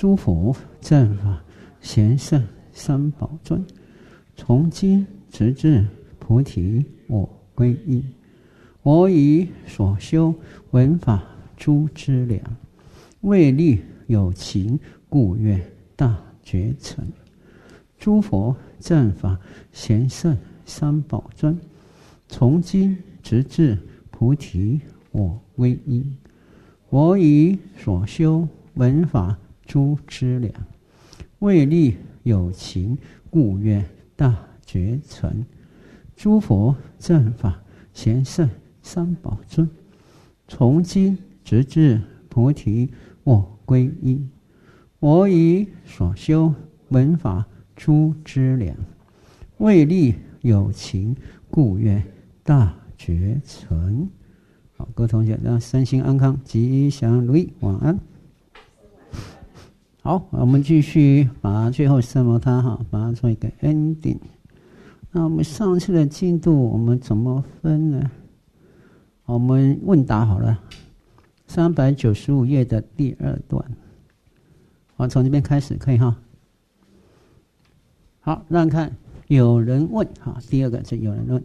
诸佛正法贤圣三宝尊，从今直至菩提我归依。我以所修闻法诸资粮，为利有情故愿大觉成。诸佛正法贤圣三宝尊，从今直至菩提我归依。我以所修闻法诸资粮，为利有情故愿大觉成。诸佛正法贤圣三宝尊，从今直至菩提我归依。我以所修闻法诸资粮，为利有情故愿大觉成。好，各位同学，让身心安康，吉祥如意，晚安。好，我们继续把最后三摩他把它做一个 ending。那我们上次的进度我们怎么分呢？我们问答好了，395页的第2段。好，从这边开始可以哈。好，让看有人问第二个是有人问：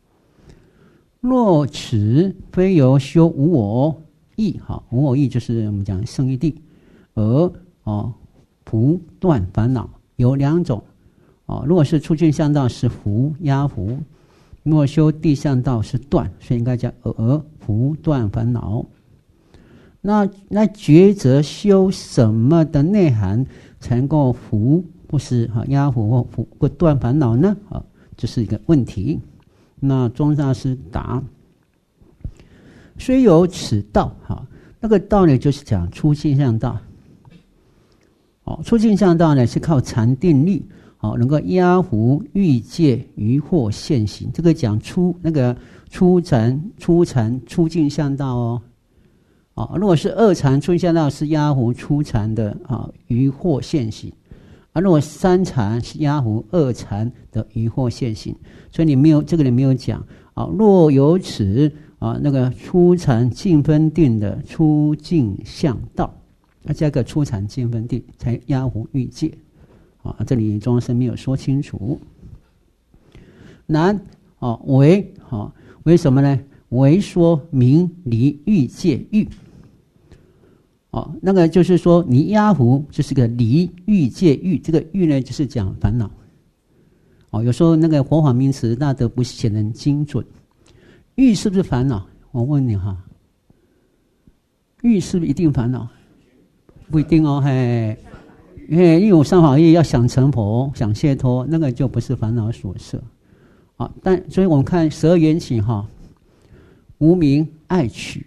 若此非由修无我义，无我义就是我们讲圣义谛，而不断烦恼，有2种。如果是出境向道是伏压伏，如果修地向道是断，所以应该叫而不断烦恼。那抉择修什么的内涵才能够伏或是压伏或断烦恼呢？这是一个问题。那宗大师答：虽有此道，那个道呢就是讲出境向道。出境向道呢是靠禅定力，能够压伏欲界余惑现行。这个讲出禅出境向道如果是二禅出境向道是压伏出禅的余惑现行，如果三禅是压伏二禅的余惑现行。所以你没有这个人没有讲若有此那个出禅净分定的出境向道，加个出禅净分定才压伏欲界这里中生没有说清楚。难为什么呢？为说明离欲界欲那个就是说你压伏就是个离欲界欲，这个欲呢就是讲烦恼有时候那个佛法名词大德不显得很精准。欲是不是烦恼？我问你欲是不是一定烦恼？不一定因为有三法业要想成佛想解脱，那个就不是烦恼所摄但所以我们看12缘起无明爱取，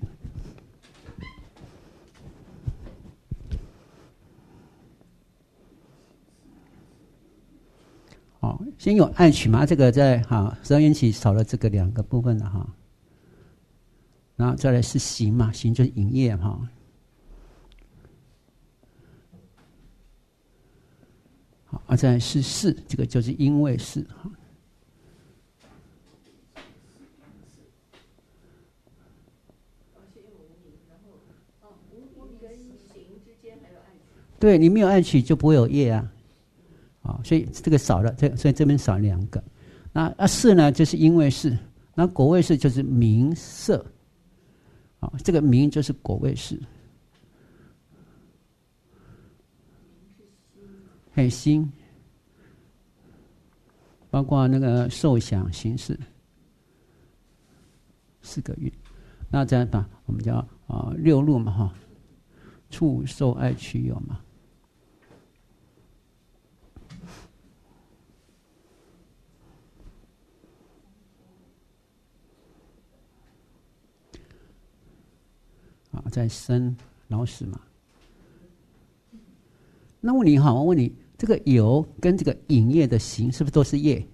先有爱取嘛，这个在12缘起少了这个2个部分了然后再来是行嘛，行就是营业再来是事，这个就是因为事对，你没有爱取就不会有业所以这个少了，所以这边少2个。那事呢，就是因为事，那果位事就是名色这个名就是果位事。心包括那个受想行识4个月。那再把我们叫6路嘛触受爱取有嘛。在生老死嘛。那我问你，这个有跟这个引业的行是不是都是业？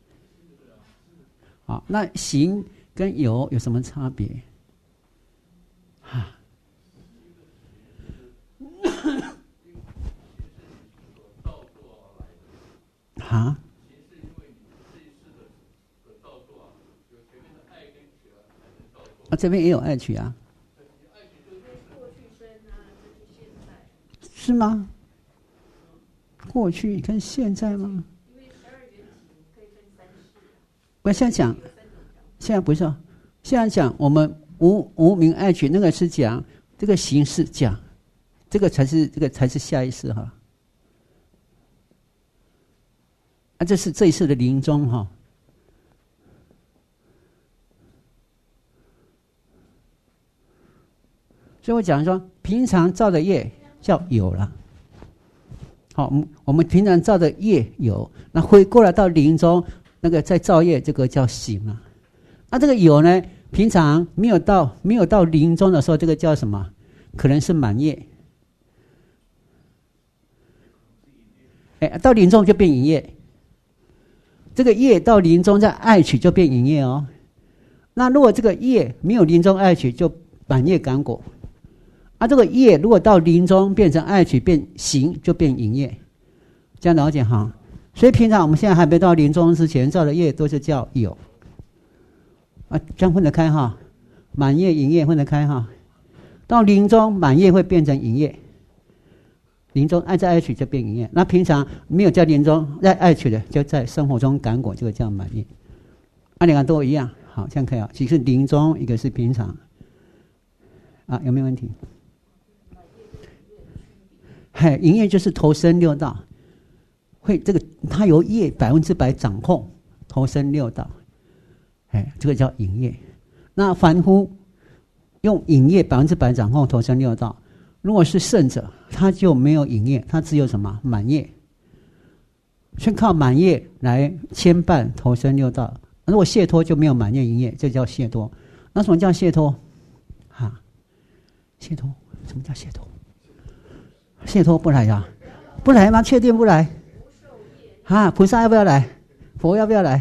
那行跟有什么差别？这边也有爱取是吗？ 过去跟现在吗？我现在讲，现在不是哦，现在讲我们无明爱取，那个是讲这个形式讲，这个才是下意识哈。啊，这是这一次的临终哈。所以我讲说，平常造的业叫有了。好，我们平常造的业有，那回过来到临终那个再造业，这个叫行了。那这个有呢，平常没有到临终的时候，这个叫什么？可能是满业。到临终就变营业。这个业到临终再爱取就变营业哦。那如果这个业没有临终爱取，就满业感果。这个业如果到临终变成爱取变行，就变营业，这样了解哈。所以平常我们现在还没到临终之前造的业都是叫有，这样分得开哈。满业营业分得开哈。到临终满业会变成营业，临终爱在爱取就变营业。那平常没有叫临终在爱取的，就在生活中感果，这个叫满业。两个都一样，好，这样可以啊。一个是临终，一个是平常。有没有问题？营业就是投身六道，会这个它由业100%掌控，投身六道，这个叫营业。那凡夫用营业100%掌控，投身六道。如果是圣者，他就没有营业，他只有什么满业，先靠满业来牵绊投身六道。如果解脱就没有满业营业，这叫解脱。那什么叫解脱？解脱，什么叫解脱？解脱不来呀？不来吗？确定不来？菩萨要不要来？佛要不要来？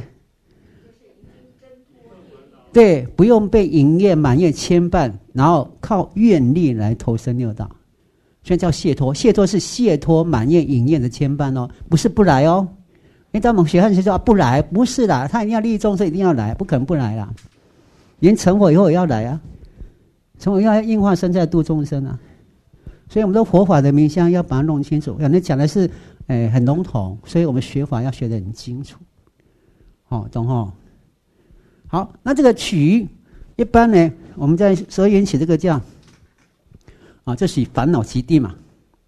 对，不用被营业满业牵绊，然后靠愿力来投身六道，所以叫解脱。解脱是解脱满业营业的牵绊哦，不是不来哦。当我们学汉学说不来，不是啦，他一定要利益众生，一定要来，不可能不来啦。连成佛以后也要来啊，成佛要应化身在度众生啊。所以我们的佛法的名相要把它弄清楚。有人讲的是很笼统，所以我们学法要学得很清楚。懂吼？好，那这个取一般呢，我们在蛇缘起这个叫这是烦恼其地嘛，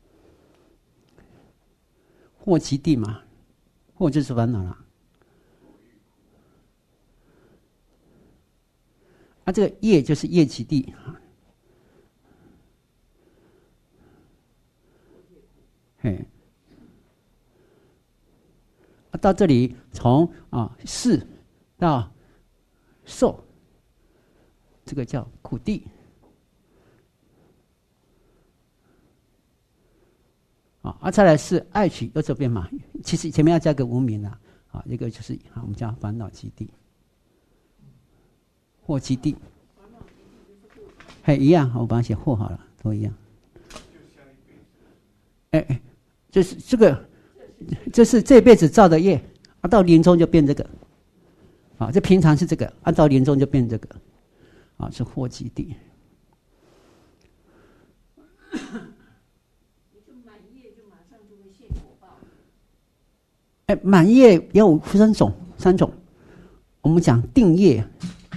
惑其地嘛，惑就是烦恼了。这个业就是业其地。到这里从世到受，这个叫苦地。再来是爱取右手边嘛，其实前面要加个无明啊。一个就是我们叫烦恼其地，惑其地。一样，我把它写惑好了，都一样。就是这个，这是这辈子造的业，到临终就变这个，这平常是这个，按照临终就变这个，是惑其地。满业也有三种，我们讲定业，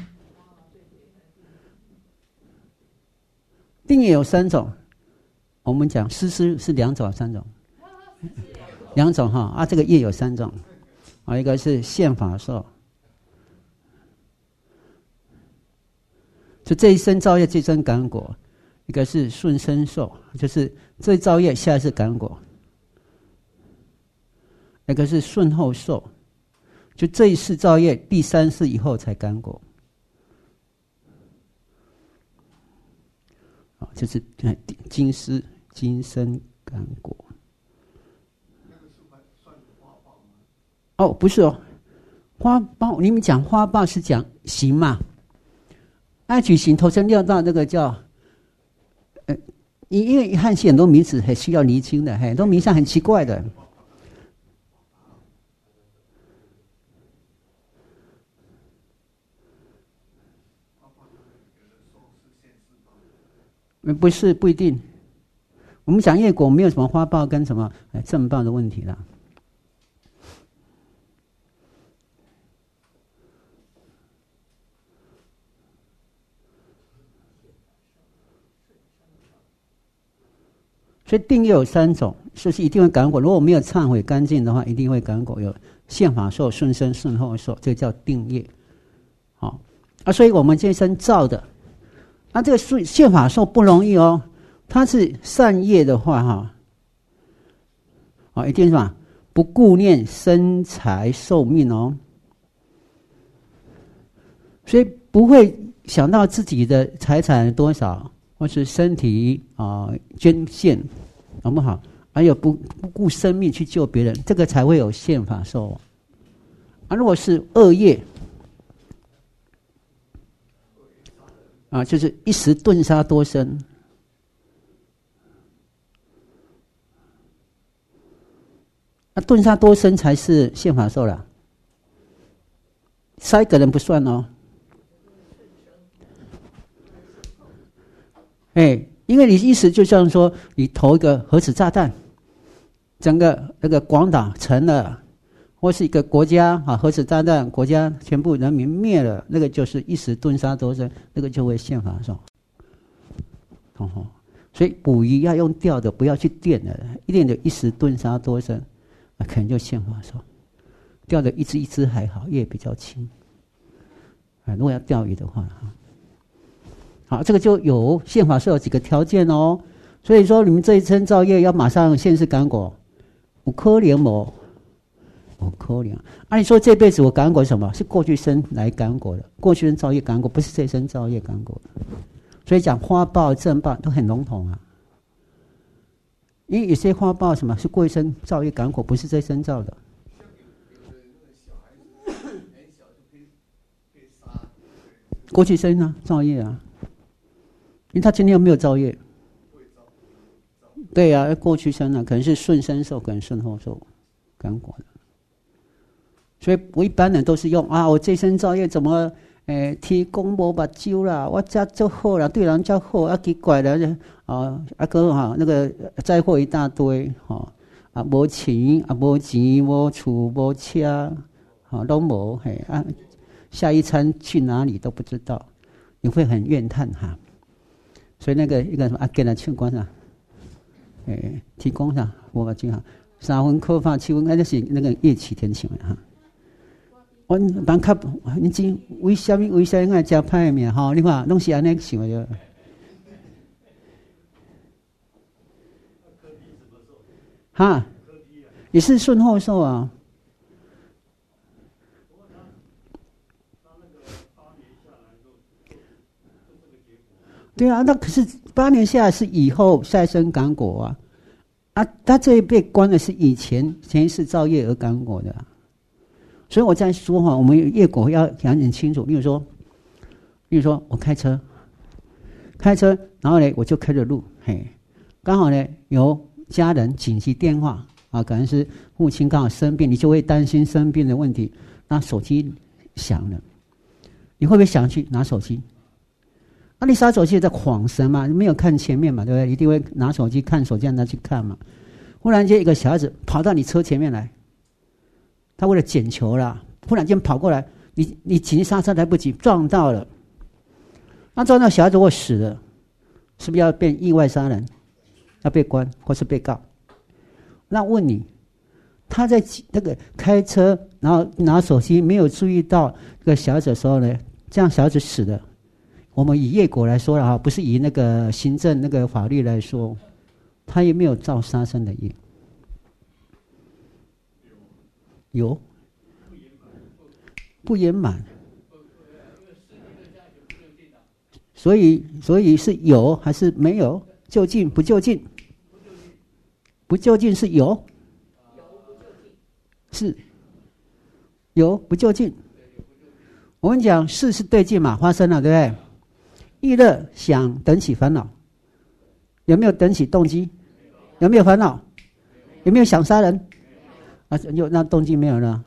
定业有3种，我们讲施是2种3种，2种哈。这个业有3种，一个是现法受，就这一生造业这一生感果；一个是顺生受，就是这一造业下一次感果；一个是顺后受，就这一世造业第3世以后才感果。就是今世今生感果。不是哦，花报你们讲花报是讲行嘛？爱取行投身六道，那个叫因为汉系很多名词还需要厘清的，很多名相很奇怪的。不是，不一定。 我们讲业果没有什么花报跟什么正报的问题啦。所以定业有3种，就是一定会感果。如果没有忏悔干净的话，一定会感果。有现法受、顺生、顺后受，这叫定业。好所以我们这一生造的，这个现法受不容易哦。它是善业的话，一定是什么？不顾念生财寿命哦。所以不会想到自己的财产多少。或是身体捐献，好不好？还有不顾生命去救别人，这个才会有现法受。如果是恶业，就是一时顿杀多生。顿杀多生才是现法受了，杀一个人不算哦。因为你意思就像说，你投一个核子炸弹，整个那个广岛沉了，或是一个国家核子炸弹，国家全部人民灭了，那个就是一时顿杀多生，那个就会现法受。所以捕鱼要用钓的，不要去电的，一电的一时顿杀多生，可能就现法受。钓的一只一只还好，叶比较轻。如果要钓鱼的话好，这个就有现法受有几个条件哦。所以说你们这一生造业要马上现世感果，有可能吗？有可能。你说这辈子我感果什么？是过去生来感果的，过去生造业感果，不是这一生造业感果的。所以讲花报正报都很笼统因为有些花报什么是过去生造业感果，不是这一生造的。过去生造业因为他今天又没有造业，对过去生可能是顺生受，可能顺后受感果的。所以我一般人都是用我这生造业怎么天公无目睭啦，我这做好啦，对人这好奇怪了那个灾祸一大堆无钱无钱无厝无车都无下一餐去哪里都不知道，你会很怨叹所以那个一个什么给他唱歌提供无目睭3分可发7分，那是那个叶启田唱的我办卡，你知为什么爱食歹的命你看拢是安尼想的。也是顺后受对那可是8年下来是以后下一生感果他这一辈关的是以前一世造业而感果的所以我在说我们业果要讲很清楚。例如说我开车，然后呢我就开着路，刚好呢有家人紧急电话可能是父亲刚好生病，你就会担心生病的问题，那手机响了，你会不会想去拿手机？你拿手机在晃神嘛，没有看前面嘛，对不对？一定会拿手机看手机让他去看嘛。忽然间一个小孩子跑到你车前面来，他为了捡球啦，忽然间跑过来，你紧急刹车来不及，撞到了。那撞到小孩子会死了，是不是要变意外杀人？要被关或是被告？那问你，他在那个开车，然后拿手机没有注意到这个小孩子的时候呢，这样小孩子死了。我们以业果来说了不是以那个行政那个法律来说，他也没有造杀生的业。有不圆满，所以是有还是没有？就近不就近？不就近是有，是有不就近。我们讲事是对境嘛，发生了，对不对？意乐想等起烦恼，有没有等起动机？有没有烦恼？有没有想杀人？那动机没有了，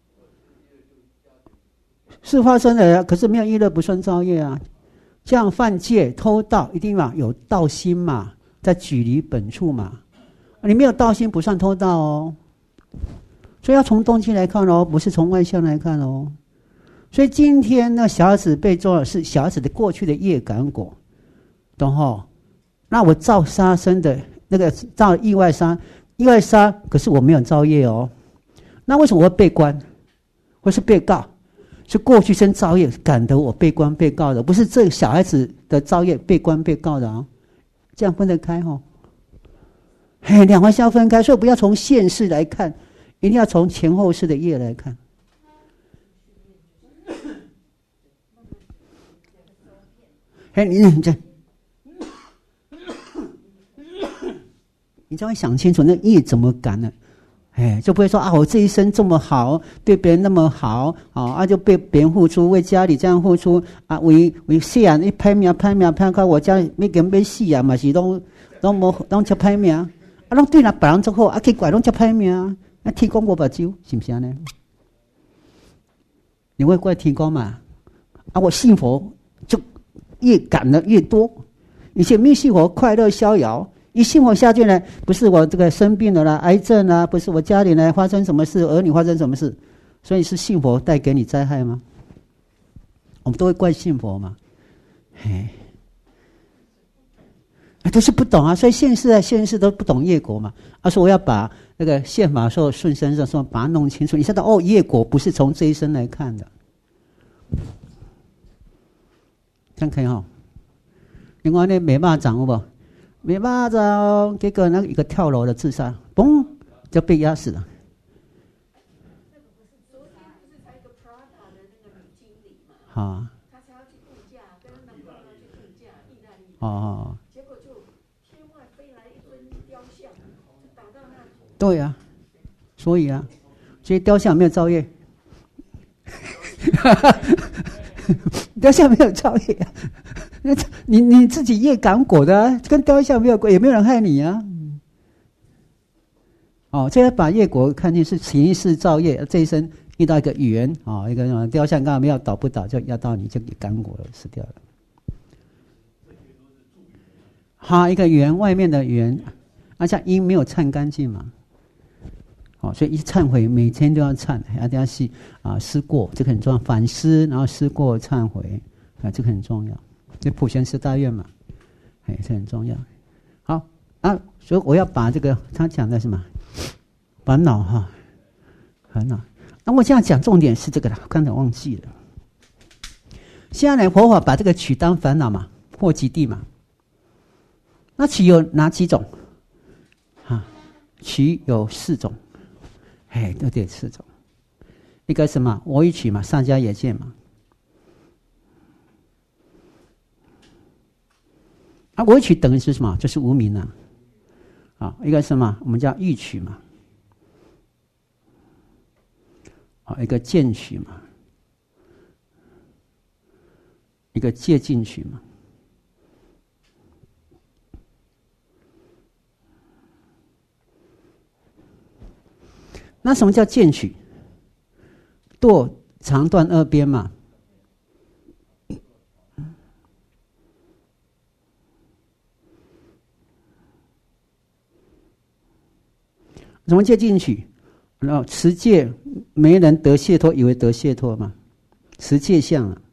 是发生了，可是没有意乐不算造业这样犯戒偷盗一定有盗心嘛， 在距离本处嘛。你没有道心不算偷盗哦。所以要从动机来看哦，不是从外相来看哦。所以今天那小孩子被做的是小孩子的过去的业感果，懂吼？那我造杀生的那个造意外杀，意外杀，可是我没有造业哦。那为什么我会被关，或是被告？是过去生造业感得我被关被告的，不是这小孩子的造业被关被告的啊。这样分得开哦。嘿，两回是要分开，所以不要从现世来看，一定要从前后世的业来看。哎，你这样想清楚，那业怎么感呢？哎，就不会说啊，我这一生这么好，对别人那么好，就被别人付出，为家里这样付出啊，为死啊，你歹命到我家没给人被死啊，嘛是拢吃歹命，啊，拢对那别人做好，啊，奇怪拢吃歹命，啊，天公我把救，是不是呢？你会怪天公嘛？啊，我信佛就越感的越多，以前没信佛快乐逍遥。一信佛下去呢，不是我这个生病了啦，癌症啦，不是我家里呢发生什么事，儿女发生什么事，所以是信佛带给你灾害吗？我们都会怪信佛嘛，嘿，都是不懂啊，所以现世都不懂业果嘛。说我要把那个宪法说顺生说把它弄清楚，你知道哦，业果不是从这一生来看的，这样可以哈。另外呢，没办法掌握不？没办法哦，结果那个一个跳楼的自杀，嘣就被压死了。好，她才要去度假，跟她男朋友去度假，意大利。哦。结果就天外飞来一尊雕像，就打到那里。对啊，所以啊，这些雕像没有造业，雕像没有造业啊。你自己业感果的啊，跟雕像没有关，也没有人害你啊。这要把业果看见是前一世造业，这一生遇到一个缘一个雕像刚好没有倒不倒，就压到你就感果了，死掉了。好，一个缘外面的缘，像因没有忏干净嘛，所以一忏悔，每天都要忏，一定要是思过，这个很重要，反思，然后思过忏悔，这个很重要。这普贤十大愿嘛，这很重要。好所以我要把这个他讲的什么烦恼烦恼。那我现在讲重点是这个了，刚才忘记了。现在呢，佛法把这个取当烦恼嘛，祸及地嘛。那取有哪几种？取有4种，都得4种。一个什么？我与取嘛，上家也见嘛。我取等于是什么？就是无明啊。一个什么？我们叫欲取嘛。一个见取嘛。一个戒禁取嘛。那什么叫见取？堕长断2边嘛。什么戒禁取？然后持戒没人得解脱，以为得解脱嘛，持戒相啊。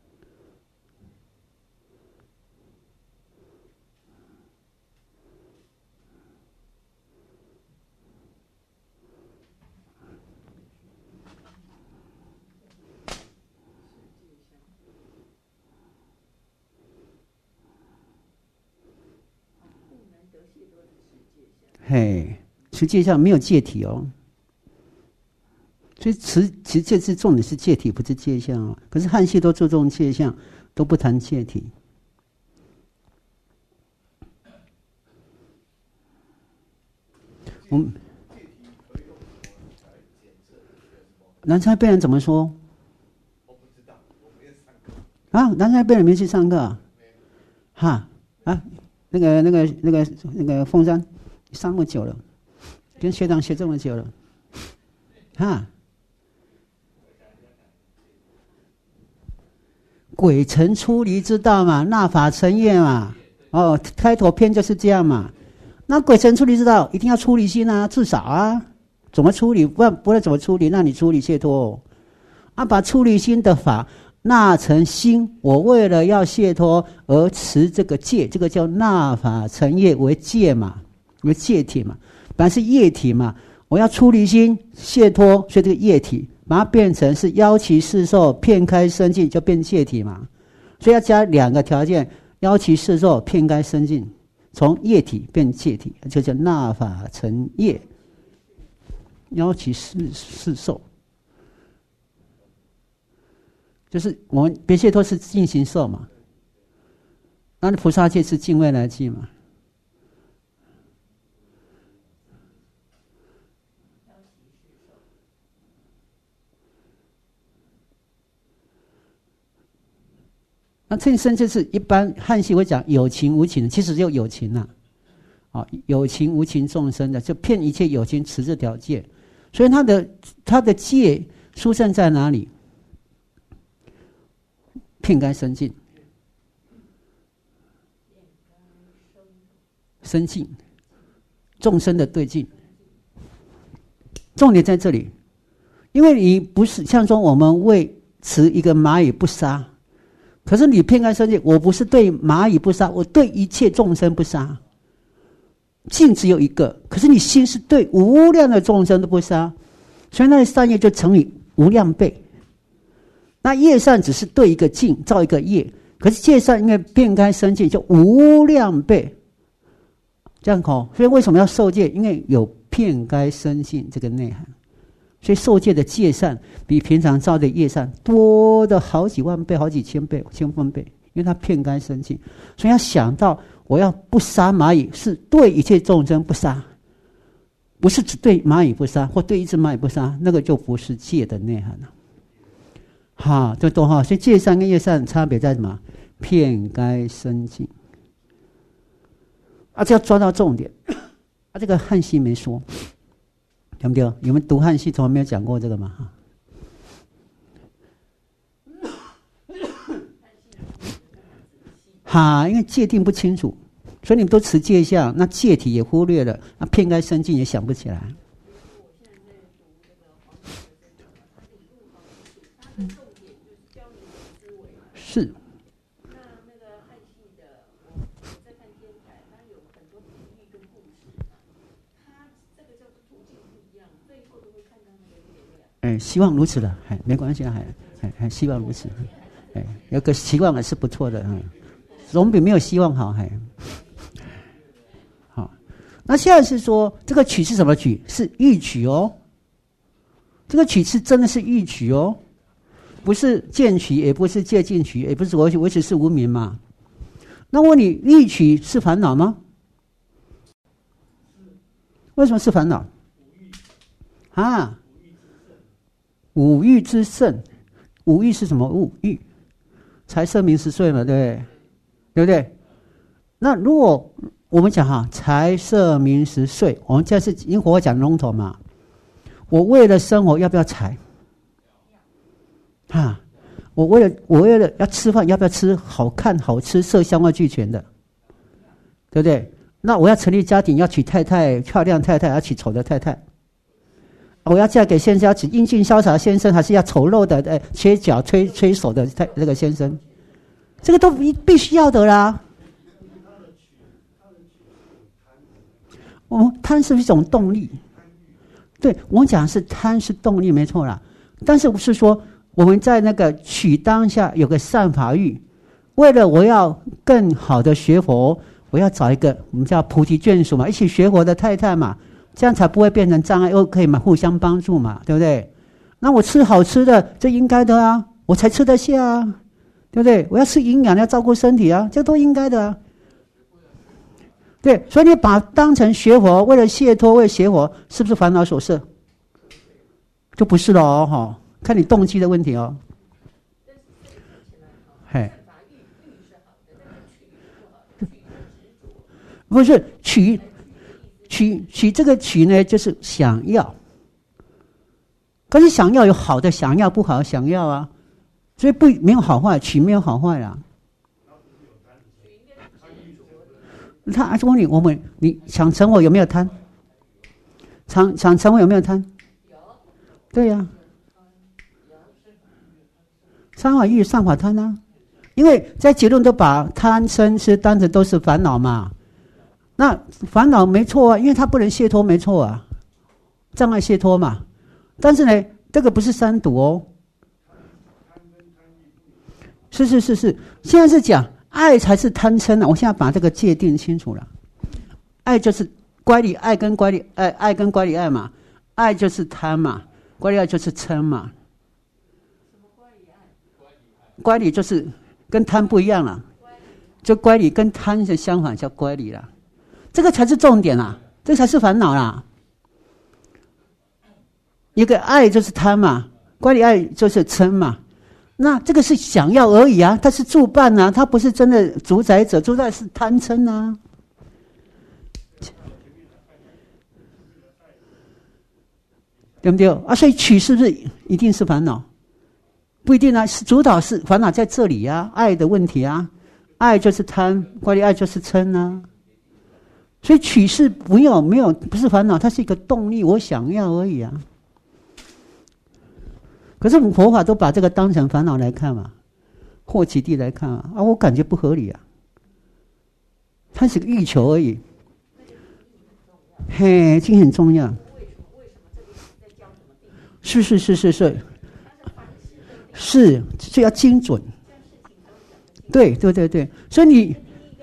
持戒相没有戒体哦，所以持戒是重点是戒体，不是戒相哦。可是汉系都注重戒相，都不谈戒体。我们南山贝人怎么说？我不知道，我没有上课。南山贝人没去上课那个凤山，你上那么久了。跟学长学这么久了，鬼神出离之道嘛，纳法成业嘛， 哦，开头篇就是这样嘛。那鬼神出离之道，一定要出离心啊，至少啊，怎么处理？不然怎么处理？那你处理解脱啊，把出离心的法纳成心。我为了要解脱而持这个戒，这个叫纳法成业为戒嘛，为戒体嘛，本来是业体嘛。我要出离心解脱，所以这个业体把它变成是腰脐四受遍开生尽，就变戒体嘛。所以要加两个条件：腰脐四受遍开生尽，从业体变戒体，就叫纳法成业。腰脐四受，就是我们别解脱是进行受嘛，那菩萨戒是尽未来际嘛。那这生就是一般汉系会讲有情无情，其实就有情呐、有情无情众生的，就骗一切有情持这条戒，所以他的戒殊胜在哪里？遍开生尽，生尽众生的对境，重点在这里，因为你不是像说我们为持一个蚂蚁不杀。可是你遍开生尽，我不是对蚂蚁不杀，我对一切众生不杀。境只有一个，可是你心是对无量的众生都不杀，所以那善业就乘以无量倍。那业善只是对一个境造一个业，可是戒善因为遍开生尽就无量倍。这样所以为什么要受戒？因为有遍开生尽这个内涵。所以受戒的戒善比平常造的业善多的好几万倍、好几千倍、千分倍，因为它遍开生尽。所以要想到我要不杀蚂蚁，是对一切众生不杀，不是只对蚂蚁不杀，或对一只蚂蚁不杀，那个就不是戒的内涵了。这多所以戒善跟业善差别在什么？遍开生尽。这要抓到重点。这个汉系没说。对不对？你们读汉系从来没有讲过这个吗？因为界定不清楚，所以你们都持戒相，那戒体也忽略了，那遍开生尽也想不起来。是。希望如此了，没关系，希望如此，有个希望还是不错的，总比没有希望好，好。那现在是说这个取是什么取？是欲取哦，这个取是真的是欲取哦，不是见取，也不是戒禁取，也不是维持是无明嘛。那问你，欲取是烦恼吗？为什么是烦恼？五欲之盛，五欲是什么物？欲，财色名食睡嘛，对不对？那如果我们讲财色名食睡，我们这是因为我讲笼统嘛。我为了生活要不要财？我为了要吃饭要不要吃好看好吃色香味俱全的？对不对？那我要成立家庭要娶太太漂亮太太，要娶丑的太太。我要嫁给先生，要娶英俊潇洒的先生，还是要丑陋的缺脚吹手的这个先生？这个都必须要的啦。贪是一种动力，对我讲是贪是动力没错啦。但是不是说我们在那个取当下有个善法欲，为了我要更好的学佛，我要找一个我们叫菩提眷属嘛，一起学佛的太太嘛。这样才不会变成障碍，又可以嘛互相帮助嘛，对不对？那我吃好吃的，这应该的啊，我才吃得下啊，对不对？我要吃营养，要照顾身体啊，这都应该的啊。对，所以你把当成学佛，为了解脱，为了学佛，是不是烦恼所摄？就不是了哦，看你动机的问题哦。不是取这个取呢，就是想要。可是想要有好的想要，不好的想要啊，所以没有好坏，取没有好坏啊。 他问你想成佛有没有贪？想成佛有没有贪？有。对呀、三法欲上法贪啊，因为在结论都把贪嗔痴当成都是烦恼嘛。那烦恼没错啊，因为它不能解脱，没错啊，障碍解脱嘛。但是呢，这个不是三毒哦。是，现在是讲爱才是贪嗔啊。我现在把这个界定清楚了，爱就是乖离爱跟乖离爱跟乖离爱嘛，爱就是贪嘛，乖离爱就是嗔嘛。乖离就是跟贪不一样了，就乖离跟贪的相反叫乖离了，这个才是重点啦，这才是烦恼啦。一个爱就是贪嘛，乖离爱就是嗔嘛。那这个是想要而已啊，它是助伴啊，它不是真的主宰者，主宰是贪嗔啊。对不对啊？所以取是不是一定是烦恼？不一定啊，主导是烦恼在这里啊，爱的问题啊，爱就是贪，乖离爱就是嗔啊。所以取是没有不是烦恼，它是一个动力，我想要而已啊。可是我们佛法都把这个当成烦恼来看嘛，惑其地来看啊，我感觉不合理啊，它是个欲求而已。嘿，这很重要。是，这要精准。对，所以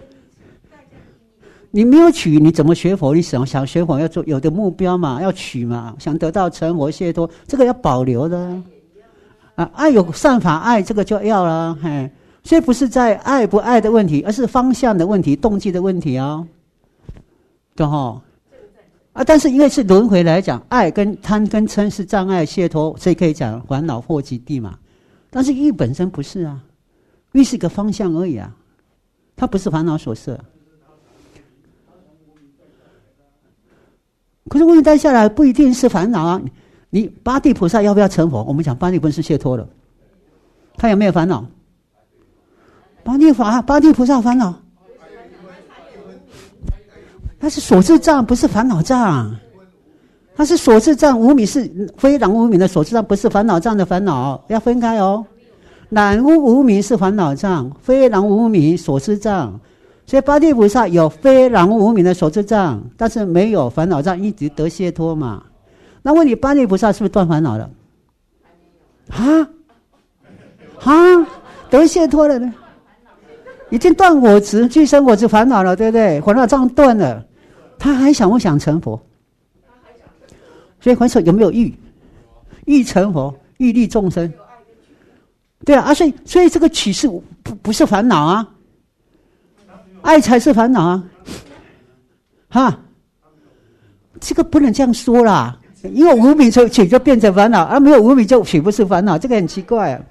你没有取，你怎么学佛？你想学佛要做有的目标嘛，要取嘛，想得到成佛解脱，这个要保留的啊。爱有善法爱，这个就要了。嘿，所以不是在爱不爱的问题，而是方向的问题、动机的问题啊。对哈。啊，但是因为是轮回来讲，爱跟贪跟嗔是障碍解脱，所以可以讲烦恼惑其地嘛。但是欲本身不是啊，欲是一个方向而已啊，它不是烦恼所摄。可是无明带下来不一定是烦恼啊。你八地菩萨要不要成佛？我们讲八地菩萨是解脱了，他有没有烦恼？八地菩萨烦恼。它是所知障，不是烦恼障。它是所知障，无明是非染无明的所知障，不是烦恼障的烦恼，要分开哦。染污无明是烦恼障，非染无明所知障。所以八地菩萨有非染无明的所知障，但是没有烦恼障，一直得解脱嘛。那问你，八地菩萨是不是断烦恼了？得解脱了呢？已经断我执、俱生我执烦恼了，对不对？烦恼障断了，他还想不想成佛？所以还说有没有欲成佛，欲利众生？对啊，所以这个取是不是烦恼啊？爱才是烦恼啊！这个不能这样说啦，因为无明取就变成烦恼，而没有无明就取不是烦恼，这个很奇怪啊。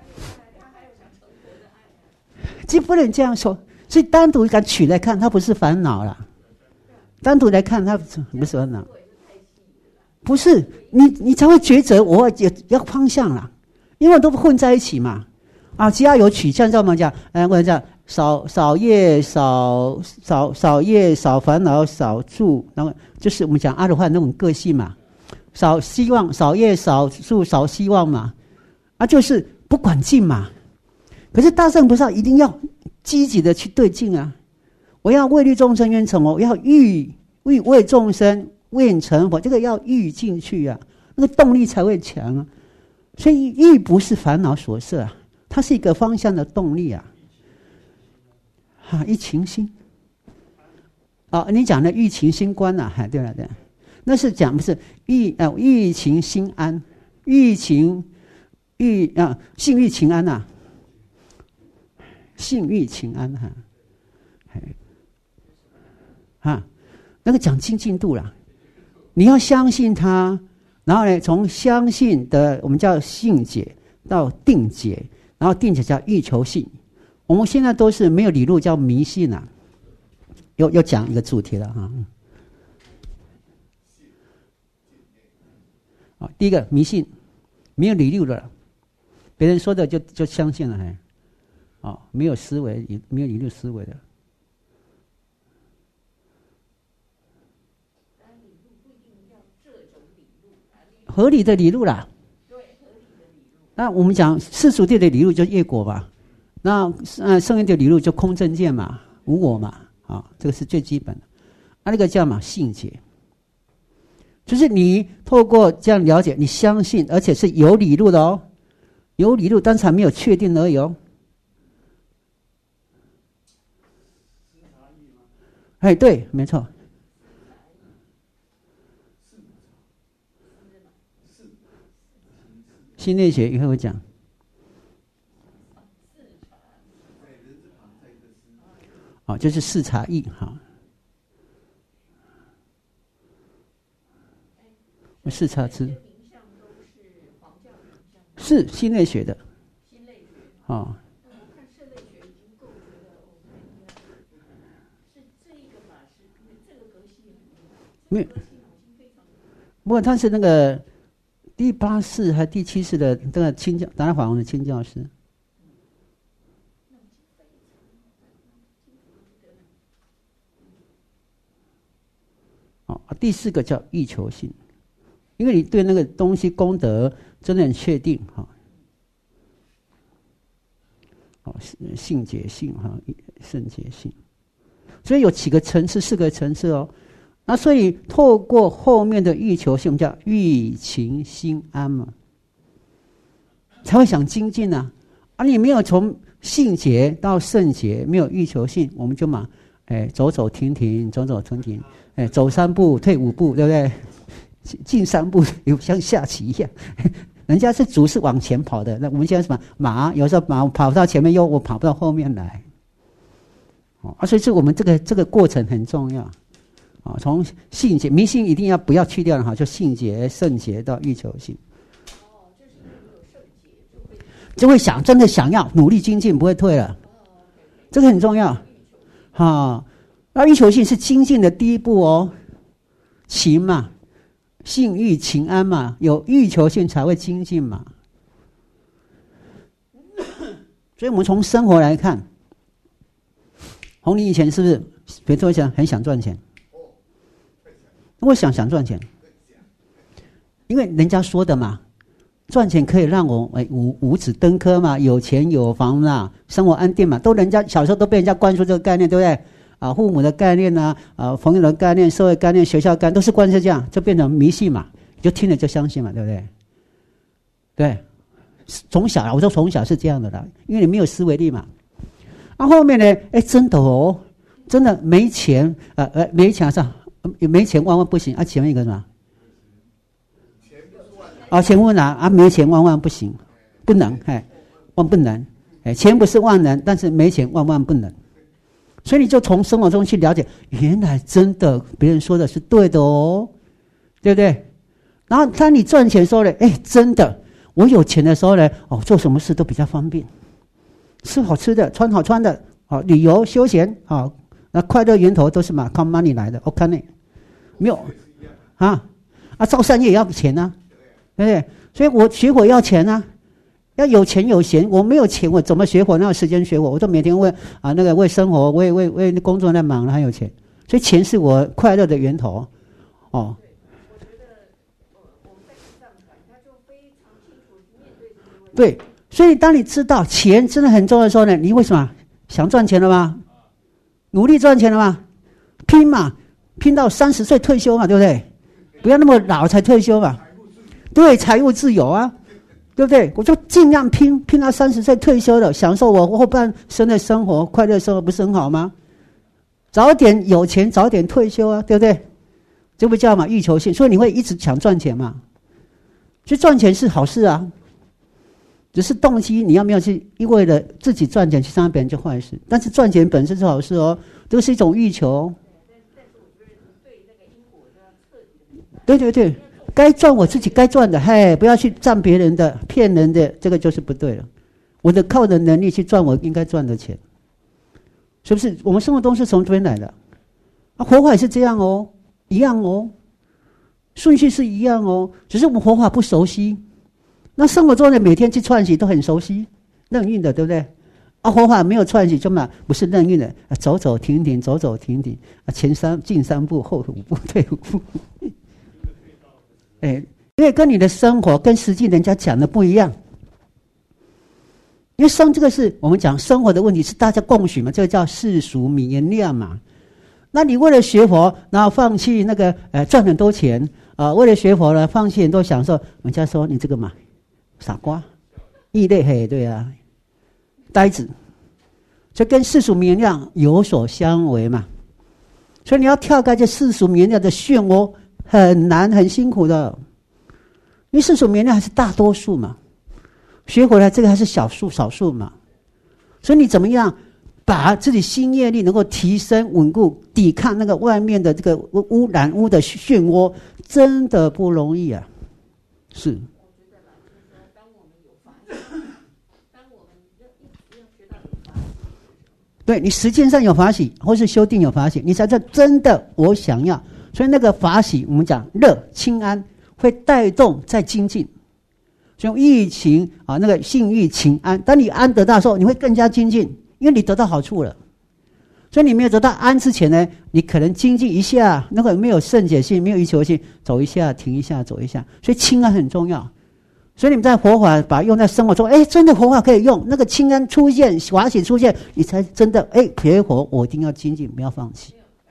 这不能这样说，所以单独敢取来看，它不是烦恼啦。单独来看，它不是烦恼。不是你才会抉择，我要方向啦，因为都混在一起嘛。啊，只要有取向，叫我们讲，我们讲少业少烦恼少住，然后就是我们讲阿罗汉那种个性嘛，少希望少业少住少希望嘛，啊，就是不管境嘛。可是大乘菩萨一定要积极的去对境啊！我要为利众生愿成佛，我要欲为众生愿成佛，这个要欲进去啊，那个动力才会强啊。所以欲不是烦恼所摄啊，它是一个方向的动力啊。一情心你讲的欲情心观啊，对了，那是讲不是欲情心安，性欲情安啊。性欲情安那个讲精进度啦，你要相信他，然后呢，从相信的我们叫信解到定解，然后定解叫欲求信。我们现在都是没有理路叫迷信啊，又讲一个主题了第一个迷信，没有理路的，别人说的就相信了没有思维，没有理路思维的。 合理的理路啦。那我们讲世俗谛的理路就业果嘛，那圣义的理路就空正见嘛，无我嘛，这个是最基本的。那个叫嘛信解，就是你透过这样了解，你相信，而且是有理路的哦，有理路，但是还没有确定而已哦。哎，对，没错。心类学以后会讲。就是视察意视察之，是心类学的。没有，不过他是那个第8世还第7世的那个清教达赖法王的清教师。第4个叫欲求性，因为你对那个东西功德真的很确定性解性圣解性，所以有几个层次，4个层次哦。那所以透过后面的欲求性，我们叫欲勤心安嘛，才会想精进啊。你没有从性解到圣解，没有欲求性，我们就嘛，走走停停，走走停停，走3步退5步，对不对？进3步有像下棋一样，人家是猪是往前跑的，那我们现在什么马？有时候马跑到前面，我跑不到后面来。所以是我们这个过程很重要。从性解迷信一定不要去掉了就性解圣解到欲求性。就会想真的想要努力精进，不会退了，这个很重要。那欲求性是精进的第一步哦，勤嘛，性欲勤安嘛，有欲求性才会精进嘛。所以我们从生活来看，红你以前是不是比如说很想赚钱？为什么想赚钱？因为人家说的嘛，赚钱可以让我五子登科嘛，有钱有房啦，生活安定嘛，都人家小时候都被人家灌输这个概念，对不对？父母的概念朋友的概念，社会概念，学校概念，都是灌输这样，就变成迷信嘛，你就听了就相信嘛，对不对？对，从小我说从小是这样的啦，因为你没有思维力嘛。后面呢，真的哦，真的没钱没钱上。没钱万万不行前面一个什么？钱不拿没钱万万不行，不能万不能钱不是万能，但是没钱万万不能。所以你就从生活中去了解，原来真的别人说的是对的哦，对不对？然后当你赚钱的时候呢，真的我有钱的时候呢，做什么事都比较方便，吃好吃的，穿好穿的，旅游休闲那快乐源头都是靠 money 来的 ，OK 呢？没有造善业也要钱对不对？所以我学佛要钱要有钱有闲。我没有钱，我怎么学佛？哪有时间学佛？我都每天为生活、为工作在忙了，还有钱。所以钱是我快乐的源头我觉得我们在地上讲，他就非常清楚面对这些问题。 对，所以当你知道钱真的很重要的时候呢，你为什么想赚钱了吗？努力赚钱了吗？拼嘛，拼到30岁退休嘛，对不对？不要那么老才退休嘛。对，财务自由对不对？我就尽量拼到30岁退休了，享受我后半生的生活，快乐生活，不是很好吗？早点有钱，早点退休对不对？这不叫嘛欲求性，所以你会一直想赚钱嘛。所以赚钱是好事只是动机你要没有去为了自己赚钱去伤害别人就坏事。但是赚钱本身是好事这是一种欲求。 但是我觉得对那个因果都要彻底的。 对，该赚我自己该赚的，不要去占别人的、骗人的，这个就是不对了。我的靠的能力去赚我应该赚的钱，是不是？我们生活中是从这边来的佛法也是这样一样顺序是一样只是我们佛法不熟悉。那生活中呢，每天去串习都很熟悉，任运的，对不对？佛法没有串习就不是任运的，走走停停，走走停停进3步，后5步，退5步。 因为跟你的生活跟实际人家讲的不一样。因为这个是我们讲生活的问题，是大家共许嘛，这个叫世俗名言量嘛。那你为了学佛，然后放弃那个赚很多钱为了学佛呢，放弃很多享受，人家说你这个嘛傻瓜、异类，嘿，对啊，呆子，这跟世俗名言量有所相违嘛。所以你要跳开这世俗名言量的漩涡，很难，很辛苦的。因为世俗名言量还是大多数嘛。学回来这个还是少数嘛，所以你怎么样把自己心业力能够提升稳固，抵抗那个外面的这个污染污的漩涡，真的不容易啊。是。 我觉得啦，就是说，当我们有法喜，当我们要学到有法喜， 对你实践上有法喜，或是修订有法喜，你才知道真的我想要。所以那个法喜，我们讲乐清安，会带动再精进。所以疫情那个性欲情安，当你安得到的时候，你会更加精进，因为你得到好处了。所以你没有得到安之前呢，你可能精进一下，那个没有圣解性，没有欲求性，走一下停一下，走一下。所以清安很重要。所以你们在佛法把它用在生活中，真的佛法可以用，那个清安出现，法喜出现，你才真的学佛，我一定要精进，不要放弃。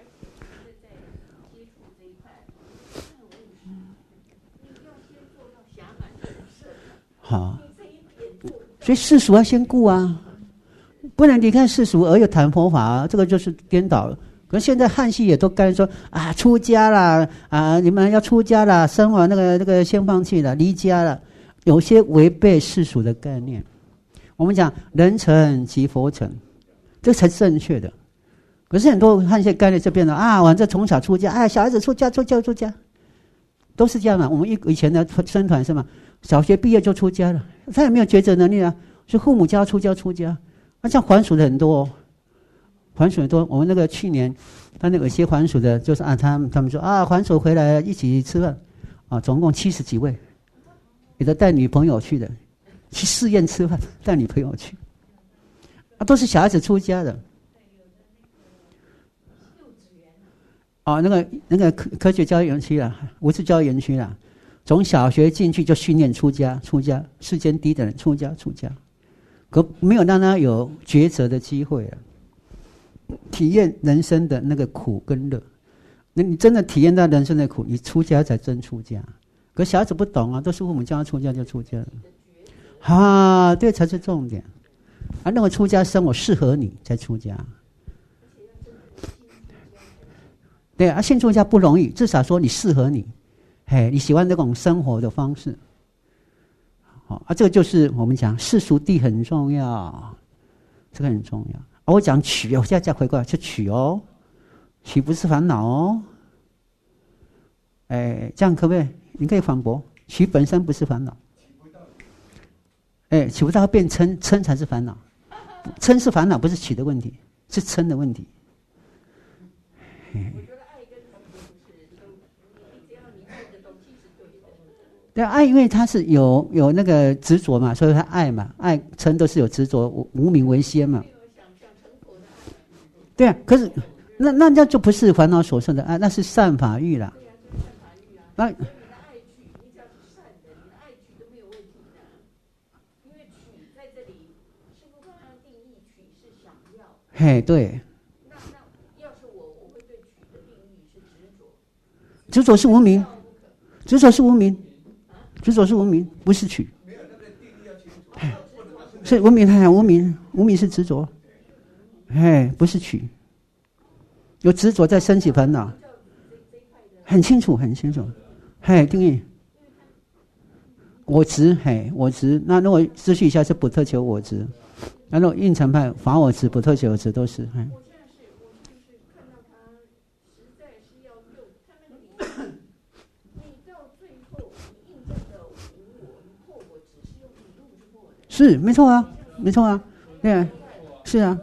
好，所以世俗要先顾啊，不能离开世俗而又谈佛法啊，这个就是颠倒了。可是现在汉系也都干说出家啦你们要出家啦，生活那个先放弃了，离家了，有些违背世俗的概念。我们讲人成即佛成，这才是正确的。可是很多汉系概念就变成反正从小出家，小孩子出家，都是这样嘛。我们以前的僧团是嘛。小学毕业就出家了，他也没有抉择能力啊，是父母家出家。像还俗的很多，我们那个去年，他那个有些还俗的，就是他们说还俗回来一起吃饭，总共70几位，有的带女朋友去的，去寺院吃饭，带女朋友去，都是小孩子出家的。那个科学教育园区啦，无字教育园区啦。从小学进去就训练出家，世间低等人出家，可没有让他有抉择的机会体验人生的那个苦跟乐。那你真的体验到人生的苦，你出家才真出家。可小孩子不懂都是父母叫他出家就出家了。对，才是重点。认为出家生活适合你才出家。对现出家不容易，至少说你适合你。你喜欢那种生活的方式，这个就是我们讲世俗谛很重要，这个很重要。我讲取我现在再回过来就取取不是烦恼这样可不可以？你可以反驳，取本身不是烦恼。取不到变嗔才是烦恼，嗔是烦恼，不是取的问题，是嗔的问题。对爱，因为他是有那个执着嘛，所以他爱嘛，爱嗔都是有执着，无明为先嘛。对可是那就不是烦恼所说的爱，那是善法欲啦。那对。 要是我会对取的定义是执着。 执着是无明，执着是无明。执着是无明，不是取。是无明，无明是执着，不是取。有执着在升起烦恼，很清楚。定义。我执，那如果失去一下是不特求我执，那如果应成派法我执、不特求我执都是。是没错啊，对是啊。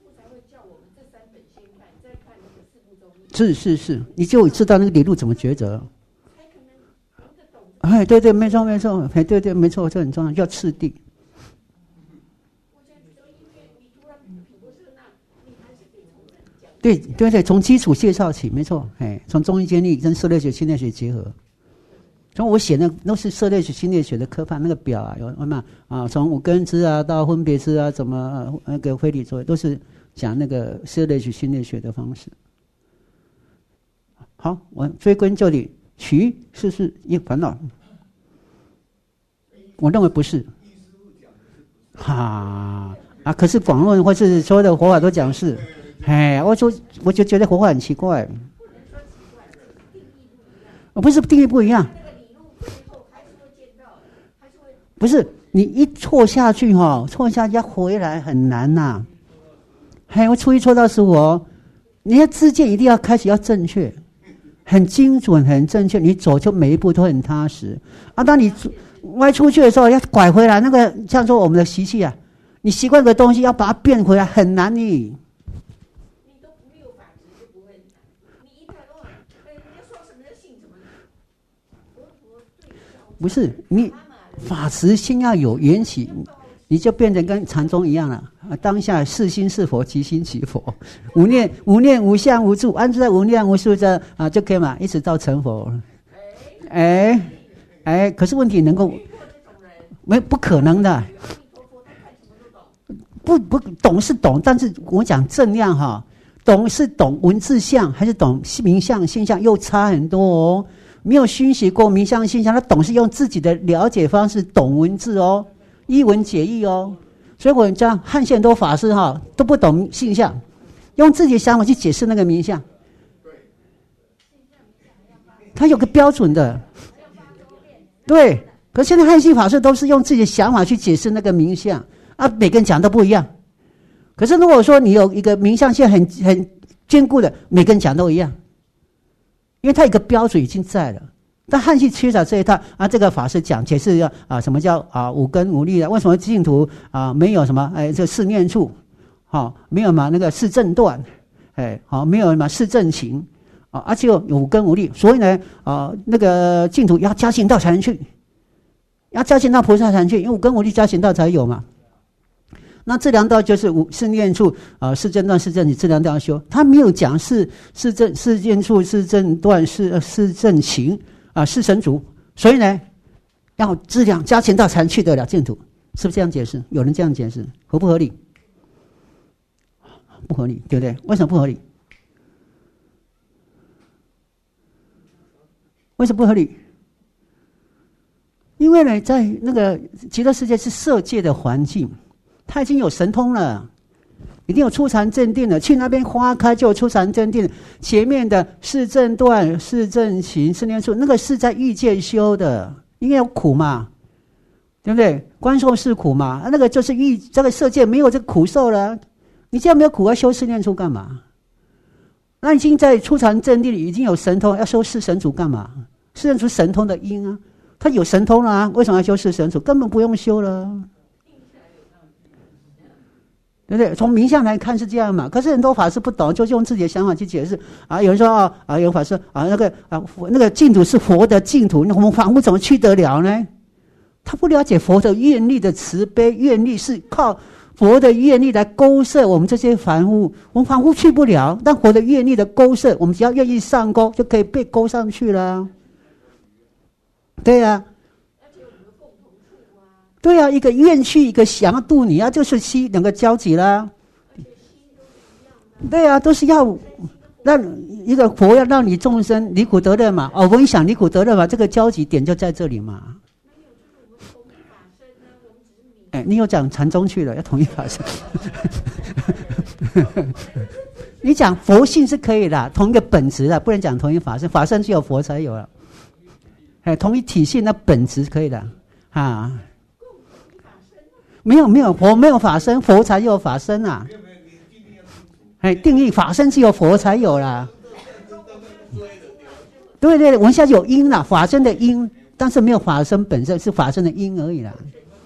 是，你就知道那个理路怎么抉择。对，没错，对，没错，这很重要，要次第。对，从基础介绍起，没错，从中医监理跟社会学、心理学结合， 所以我写那都是色类学、心类学的科判那个表啊，有嘛啊，从五根支啊到分别支啊，怎么那个非理作用，都是讲那个色类学、心类学的方式。好，我追根究底，取是不是一烦恼？我认为不是。哈啊，可是广论或是所有的佛法都讲是。哎，我就觉得佛法很奇怪。不是定义不一样。不是你一错下去错下去要回来很难呐。我初一错到15，你要知见一定要开始要正确，很精准很正确，你走就每一步都很踏实啊。当你歪出去的时候要拐回来，那个像说我们的习气啊，你习惯的东西要把它变回来很难你都没有法执就不会你一看人家说什么就信什么。不是你法执先要有缘起，你就变成跟禅宗一样了。当下是心是佛，即心即佛，无念无相无住，安住在无量无数者就可以嘛，一直到成佛。可是问题能够不可能的。不懂是懂，但是我讲正量懂是懂文字相还是懂名相现象又差很多哦。没有熏习过名相现象，他懂是用自己的了解方式懂文字哦，一文解义哦。所以我讲汉献多法师都不懂现象，用自己的想法去解释那个名相，他有个标准的。对，可是现在汉系法师都是用自己的想法去解释那个名相啊，每个人讲都不一样。可是如果说你有一个名相线很坚固的，每个人讲都一样，因为他一个标准已经在了。但汉系缺少这一套啊，这个法师讲解释什么叫五根无力为什么净土没有什么这四念处没有嘛那个四正断没有嘛四正行而且有五根无力，所以呢那个净土要加行道才能去，要加行道菩萨才能去，因为五根无力加行道才有嘛。那这两道就是四念处四正断四正行，这两道要修。他没有讲四念处四正断四正行四神足，所以呢要质量加行道才能去得了净土，是不是这样解释？有人这样解释，合不合理？不合理，对不对？为什么不合理？为什么不合理？因为呢在那个极乐世界是色界的环境，他已经有神通了，一定有初禅正定了，去那边花开就有初禅正定了。前面的四正断四正行四念处那个是在欲界修的，因为有苦嘛，对不对？观受是苦嘛，那个就是这个色界没有这个苦受了，你既然没有苦要修四念处干嘛？那已经在初禅正定已经有神通，要修四神足干嘛？四神足神通的因啊，他有神通了啊，为什么要修四神足？根本不用修了，对不对？从名相来看是这样嘛，可是很多法师不懂，就用自己的想法去解释有人说有法师那个净土是佛的净土，那我们凡夫怎么去得了呢？他不了解佛的愿力的慈悲，愿力是靠佛的愿力来勾摄我们这些凡夫，我们凡夫去不了，但佛的愿力的勾摄，我们只要愿意上钩，就可以被勾上去了。对呀，对呀，一个愿去，一个想要度你就是心两个交集啦。对呀，都是要让一个佛要让你众生离苦得乐嘛。我们想离苦得乐嘛，这个交集点就在这里嘛。你又讲禅宗去了，要统一法身。你讲佛性是可以的，同一个本质的，不能讲同一法身，法身只有佛才有了。同一体性那本质可以的没有佛没有法身，佛才有法身啊。定义法身只有佛才有啦。对，我们现在有因啦，法身的因，但是没有法身本身，是法身的因而已啦。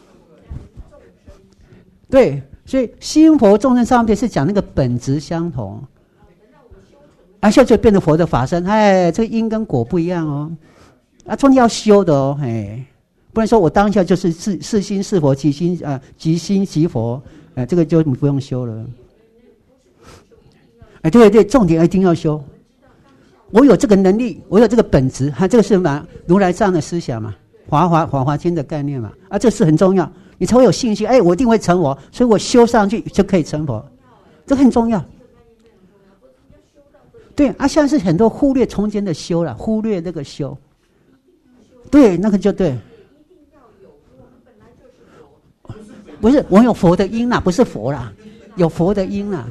对，所以心佛众生上面是讲那个本质相同，现在就变成佛的法身。这个因跟果不一样哦。中间要修的哦，不能说我当下就是是心是佛，即心即佛，这个就不用修了。对，重点一定要修。 我有这个能力，我有这个本质，这个是嘛如来藏的思想嘛，华华经的概念嘛，这是很重要，你才会有信心。我一定会成佛，所以我修上去就可以成佛，这很重要。对现在是很多忽略中间的修了，忽略那个修，对，那个就对。不是我有佛的因啦，不是佛啦，有佛的因啦，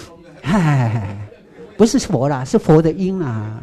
不是佛啦，是佛的因啦。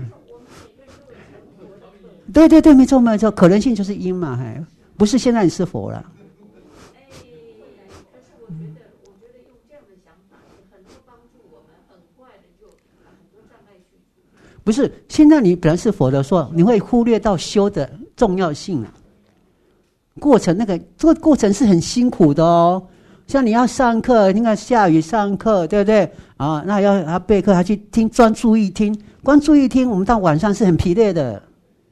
对对对，没错没错，可能性就是因嘛，不是现在你是佛了。 可是我觉得用这样的想法很多帮助我们，很快的就把很多障碍去除。 不是，现在你本来是佛的时候，你会忽略到修的重要性了。过程这个过程是很辛苦的哦。像你要上课，你看下雨上课，对不对啊？那要备课，还去听，专注一听，光注意听，我们到晚上是很疲累的。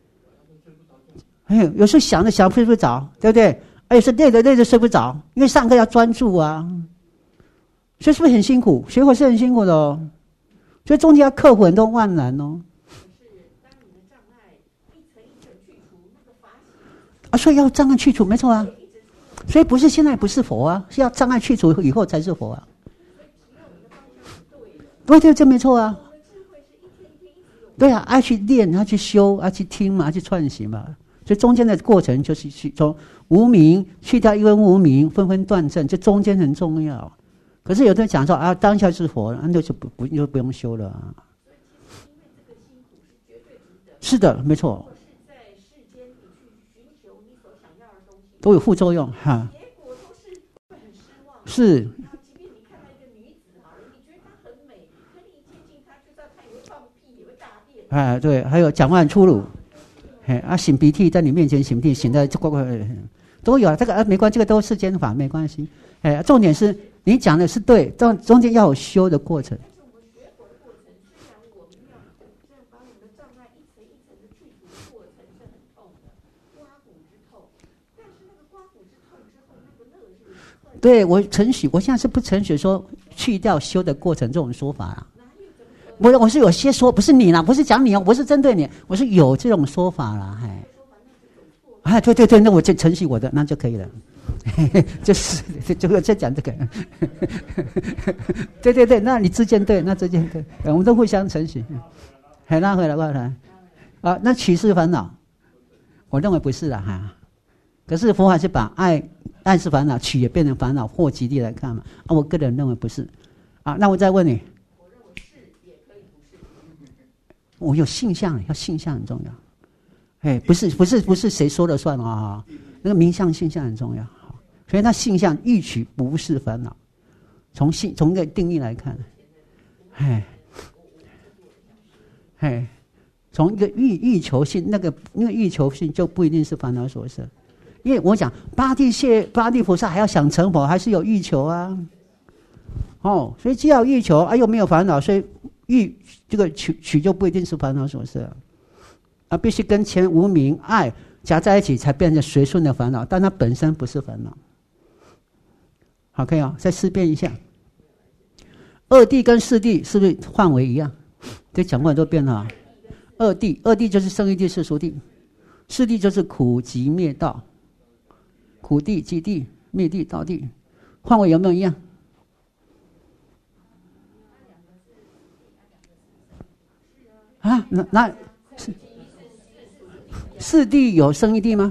有时候想着想睡不着，对不对？有时候累着睡不着，因为上课要专注啊。所以是不是很辛苦？学佛是很辛苦的哦，所以中间要克服很多万难哦。所以要障碍去除，没错啊。所以不是现在不是佛啊，是要障碍去除以后才是佛啊。对对，这没错啊。对啊，爱去练，要去修，要去听嘛，要去串习嘛。所以中间的过程就是去从无明去掉一分无明，纷纷断正，这中间很重要。可是有的人讲说当下是佛，那就不用修了啊。是的，没错。都有副作用哈， 结果都是会很失望。 是。 即便你看到一个女子好了，你觉得她很美，可你一接近她，就知道她也会放屁，也会大便。 对，还有讲话很粗鲁，擤鼻涕在你面前擤鼻涕，擤的怪怪都有这个没关系，这个都是世间法，没关系。重点是你讲的是对，中间要有修的过程。对，我承许，我现在是不承许说去掉修的过程这种说法啦。不是，我是有些说，不是你啦，不是讲你哦，不是针对你，我是有这种说法啦，对对对，那我就承许我的，那就可以了。就是这个在讲这个，对对对，那你之见对，那之见对，我们都互相承许。拉回来那取是烦恼，我认为不是啦可是佛还是把爱是烦恼，取也变成烦恼，或极地来看嘛。我个人认为不是。那我再问你， 我认为是也可以不是。 我有性相，要性相很重要。不是谁说了算啊？那个名相性相很重要。所以它性相欲取不是烦恼，从一个定义来看，从一个欲求性，那个欲求性就不一定是烦恼所生。因为我讲八地菩萨还要想成佛，还是有欲求啊。所以既要欲求又没有烦恼，所以这个取就不一定是烦恼所生必须跟前无明爱夹在一起，才变成随顺的烦恼，但它本身不是烦恼。好，可以再思辨一下，二谛跟四谛是不是范围一样？这讲过很多遍了。二谛就是生一谛、世俗谛，四谛就是苦集灭道。苦地、极地、灭地、道地，范围有没有一样？那四谛有生一谛吗？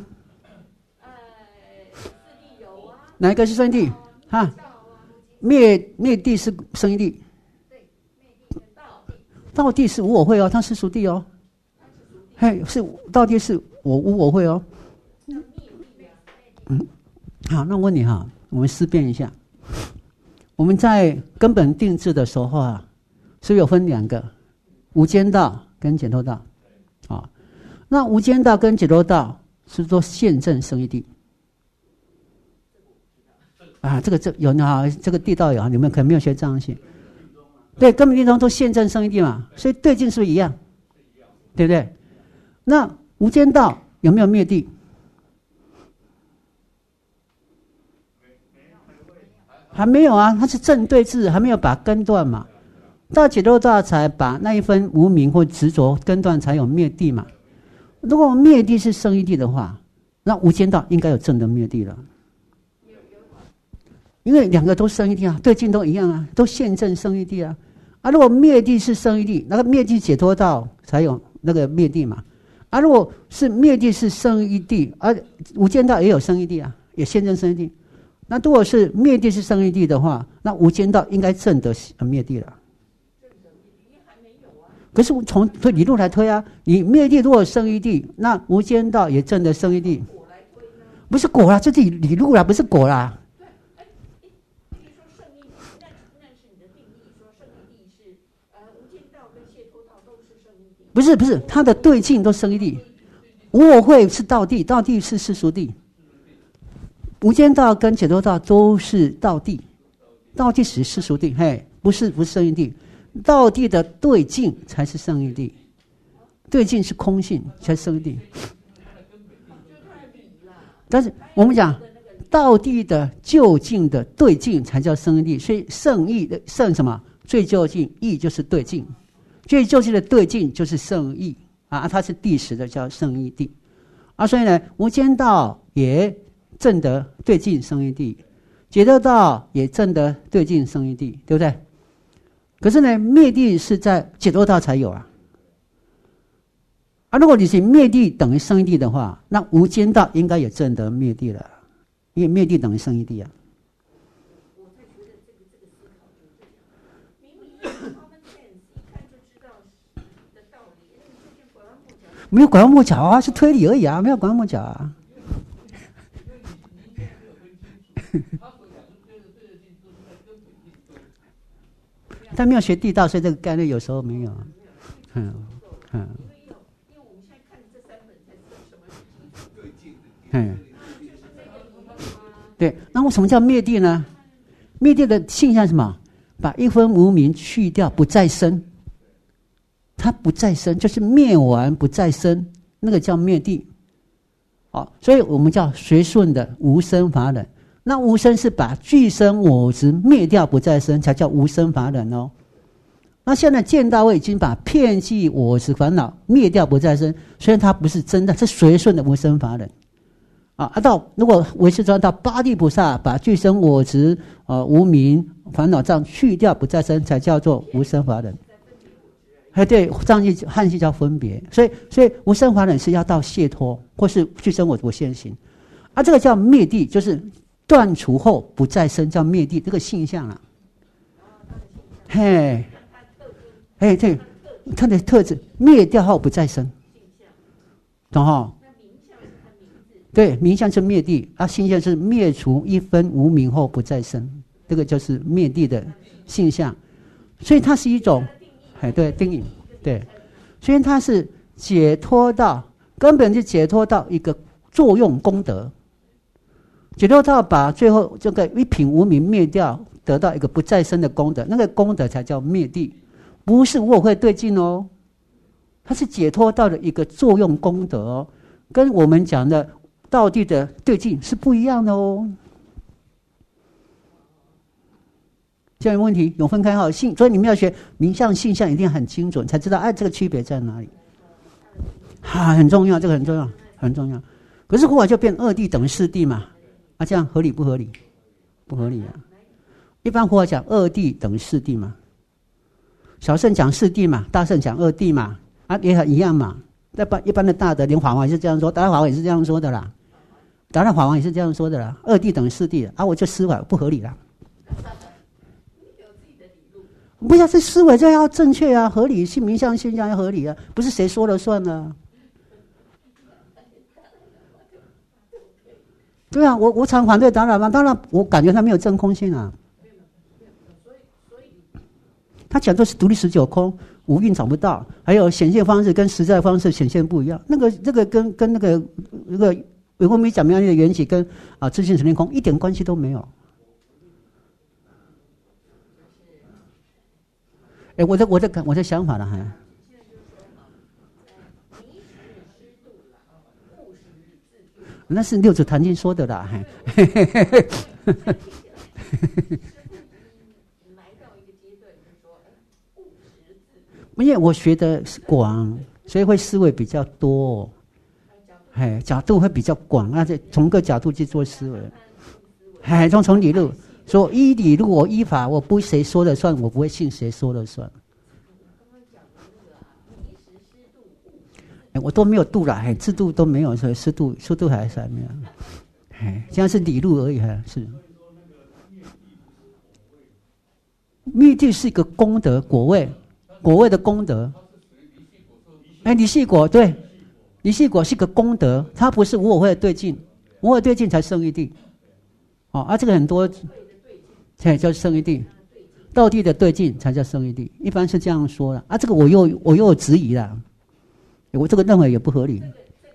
四谛有啊。 哪一个是生一谛？灭地是生一谛。 对，灭地跟道地是无我慧哦，它是属地哦。是道地是无我慧哦。好，那我问你我们思辨一下，我们在根本定制的时候是不是有分两个，无间道跟解脱道那无间道跟解脱道是说现证生一谛这个有这个地道有你们可能没有学藏性，对，根本定中都现证生一谛嘛，所以对境是不是一样？对不对？那无间道有没有灭地？还没有它是正对治，还没有把根断嘛。 到解脱道才把那一分无明或执着根断，才有灭地嘛。如果灭地是胜义地的话，那无间道应该有正的灭地了。因为两个都胜义地啊，对境都一样啊，都现证胜义地啊。啊，如果灭地是胜义地，那个灭地解脱道才有那个灭地嘛。啊，如果是灭地是胜义地，而无间道也有胜义地啊，也现证胜义地。那如果是灭地是胜义地的话，那无间道应该证得灭地了。可是从推理路来推啊，你灭地如果胜义地，那无间道也证得胜义地。不是果啦，这是理路啦，不是果啦。不是，他的对境都胜义地。无我会是道地，道地是世俗地。无间道跟解脱道都是道地，道地是世俗地，嘿，不是胜义地。道地的对境才是胜义地，对境是空性才是胜义地。但是我们讲道地的就近的对境才叫胜义地，所以胜义的胜什么？最就近，义就是对境。最就近的对境就是胜义啊，它是第十的叫胜义地啊，所以呢，无间道也证得对境胜义地，解脱道也证得对境胜义地，对不对？可是呢，灭地是在解脱道才有啊。啊，如果你是灭地等于胜义地的话，那无间道应该也证得灭地了，因为灭地等于胜义地啊。没有拐弯抹角啊，是推理而已啊，没有拐弯抹角啊。他没有学地道，所以这个概念有时候没有。因为我们现在看这三本才知道什么是对，那为什么叫灭地呢？灭地的现象是什么？把一分无明去掉，不再生。它不再生，就是灭完不再生，那个叫灭地。所以我们叫随顺的无生法忍。那无生是把具生我执灭掉不再生，才叫无生法忍哦。那现在见到位已经把遍计我执烦恼灭掉不再生，虽然它不是真的，是随顺的无生法忍。到如果唯识专到八地菩萨把具生我执无明烦恼障去掉不再生，才叫做无生法忍。对，藏义汉系叫分别，所以无生法忍是要到解脱，或是具生我现行。这个叫灭地，就是断除后不再生，叫灭地，这个现象啊。对，它的特质灭掉后不再生，懂哈？对，名相是灭地，现象是灭除一分无明后不再生，这个就是灭地的现象。所以它是一种。对，定义，对，所以它是解脱到根本就解脱到一个作用功德，解脱到把最后这个一品无明灭掉，得到一个不再生的功德，那个功德才叫灭地，不是我会对境哦，它是解脱到的一个作用功德哦，跟我们讲的道地的对境是不一样的哦。这样的问题有分开哈，所以你们要学名相性相一定很精准，才知道这个区别在哪里。很重要，这个很重要，很重要。可是后来就变二谛等于四谛嘛，这样合理不合理？不合理啊！一般佛法讲二谛等于四谛嘛，小乘讲四谛嘛，大乘讲二谛嘛，也很一样嘛。一般的大德连法王也是这样说，达赖法王也是这样说的啦，达赖法王也是这样说的啦，二谛等于四谛我就思维不合理啦。不是，这思维这要正确啊，合理性名相现象要合理啊，不是谁说了算啊。对啊，我常反对达赖嘛，当然我感觉他没有真空性啊。他讲的是独立19空，五蕴找不到，还有显现方式跟实在方式显现不一样。这个跟那个维空米讲妙力的缘起跟自性成立空一点关系都没有。我的想法了哈。那是六祖坛经说的啦。来到一个阶段，就是说，悟因为我学的是广，所以会思维比较多，角度会比较广，而且从各角度去做思维，从理路说依理路，我依法，我不谁说了算，我不会信谁说了算。我都没有度了，制度都没有，所以湿度还没有，现在是理路而已，是。密地是一个功德果位的功德。离系果对，离系果是个功德，它不是无我会的对境，无我对境才胜义地。这个很多，才叫胜义地。道地的对境才叫胜义地，一般是这样说的。这个我又有质疑了。我这个认为也不合理。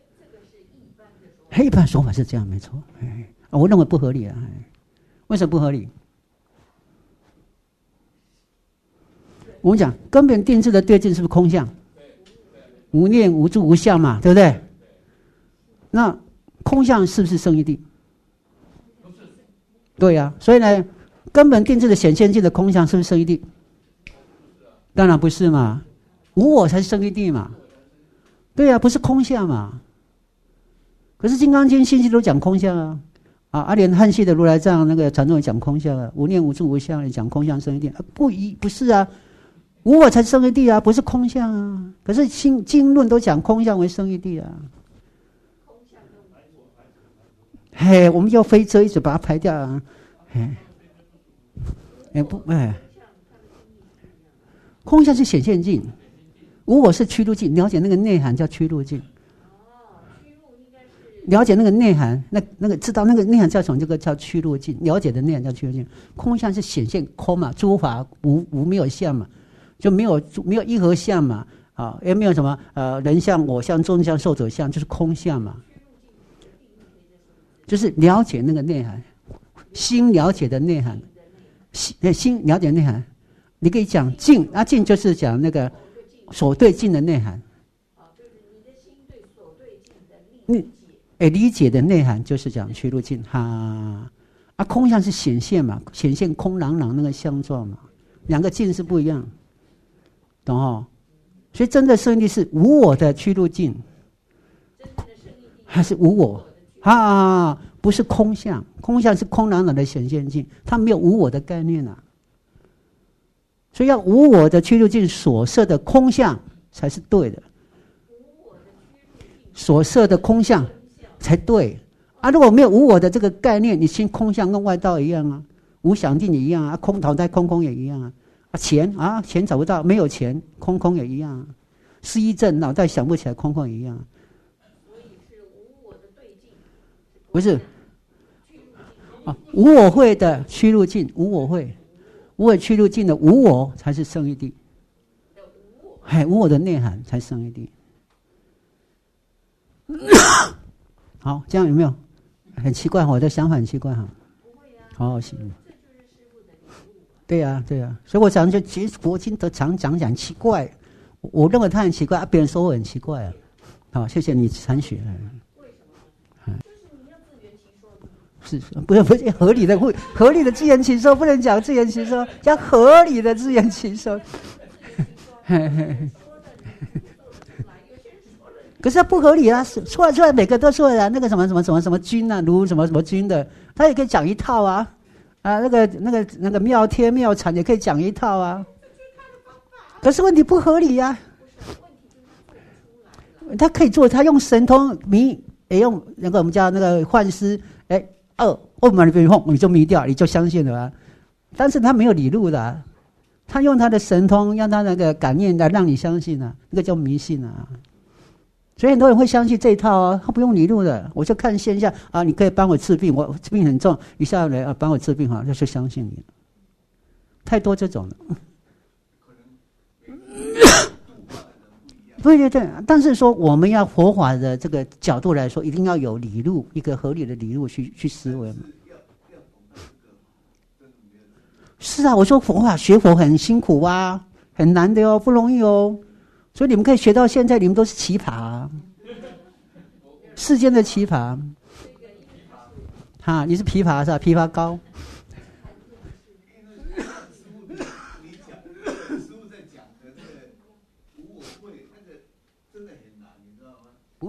一般说法是这样，没错。我认为不合理啊。为什么不合理？我们讲根本定制的对境是不是空相？无念、无住、无相嘛，对不对？那空相是不是胜义地？对呀，所以呢，根本定制的显现境的空相是不是胜义地？当然不是嘛，无我才是胜义地嘛。对呀，不是空相嘛。可是《金刚经》信息都讲空相啊，连汉系的如来藏那个禅宗也讲空相啊，无念无住无相也讲空相胜义地不是啊，无我才是胜义地啊，不是空相啊。可是经论都讲空相为胜义地啊。我们要非遮一直把它排掉啊。空相是显现境。无我是趋入境，了解那个内涵叫趋入境。了解那个内涵，那个知道那个内涵叫什么？这个叫趋入境。了解的内涵叫趋入境。空相是显现空嘛，诸法无没有相嘛，就没有一合相嘛，也没有什么人相、我相、众相、寿者相，就是空相嘛。就是了解那个内涵，心了解的内涵，心了解内涵。你可以讲境，境就是讲那个。所对境的内涵，就是你的心对所对境的理解。理解的内涵就是讲趋入境空相是显现嘛，显现空朗朗那个相状嘛，两个境是不一样，懂哦？所以真的胜义地是无我的趋入境，还是无我不是空相，空相是空朗朗的显现境，它没有无我的概念啊。所以要无我的趋入境所设的空相才是对的，所设的空相才对如果没有无我的这个概念，你心空相跟外道一样啊，无想定也一样空脑袋空也一样钱找不到，没有钱空也一样失忆症脑袋想不起来空也一样所以是无我的对境，不是无我会的趋入境，无我趋入境的无我才是胜义地，无我的内涵才胜义地。好，这样有没有很奇怪？我的想法很奇怪好行。对呀，所以我讲其实佛经都常讲奇怪，我认为它很奇怪别人说我很奇怪好，谢谢你参学。是不是合理的自圆其说，不能讲自圆其说，要合理的自圆其说。可是它不合理说来每个都说那个什么君如什么君的，他也可以讲一套那个妙天妙禅也可以讲一套可是问题不合理他可以做，他用神通也用那个我们叫那个幻师你就迷掉，你就相信了但是他没有理路的他用他的神通，让他那个感应来让你相信那个叫迷信所以很多人会相信这一套他不用理路的，我就看现象你可以帮我治病，我病很重，你下来帮我治病那就相信你了，太多这种了。对，但是说我们要佛法的这个角度来说，一定要有理路，一个合理的理路去思维嘛。是我说佛法学佛很辛苦很难的不容易所以你们可以学到现在，你们都是奇葩世间的奇葩你是琵琶是吧？琵琶高。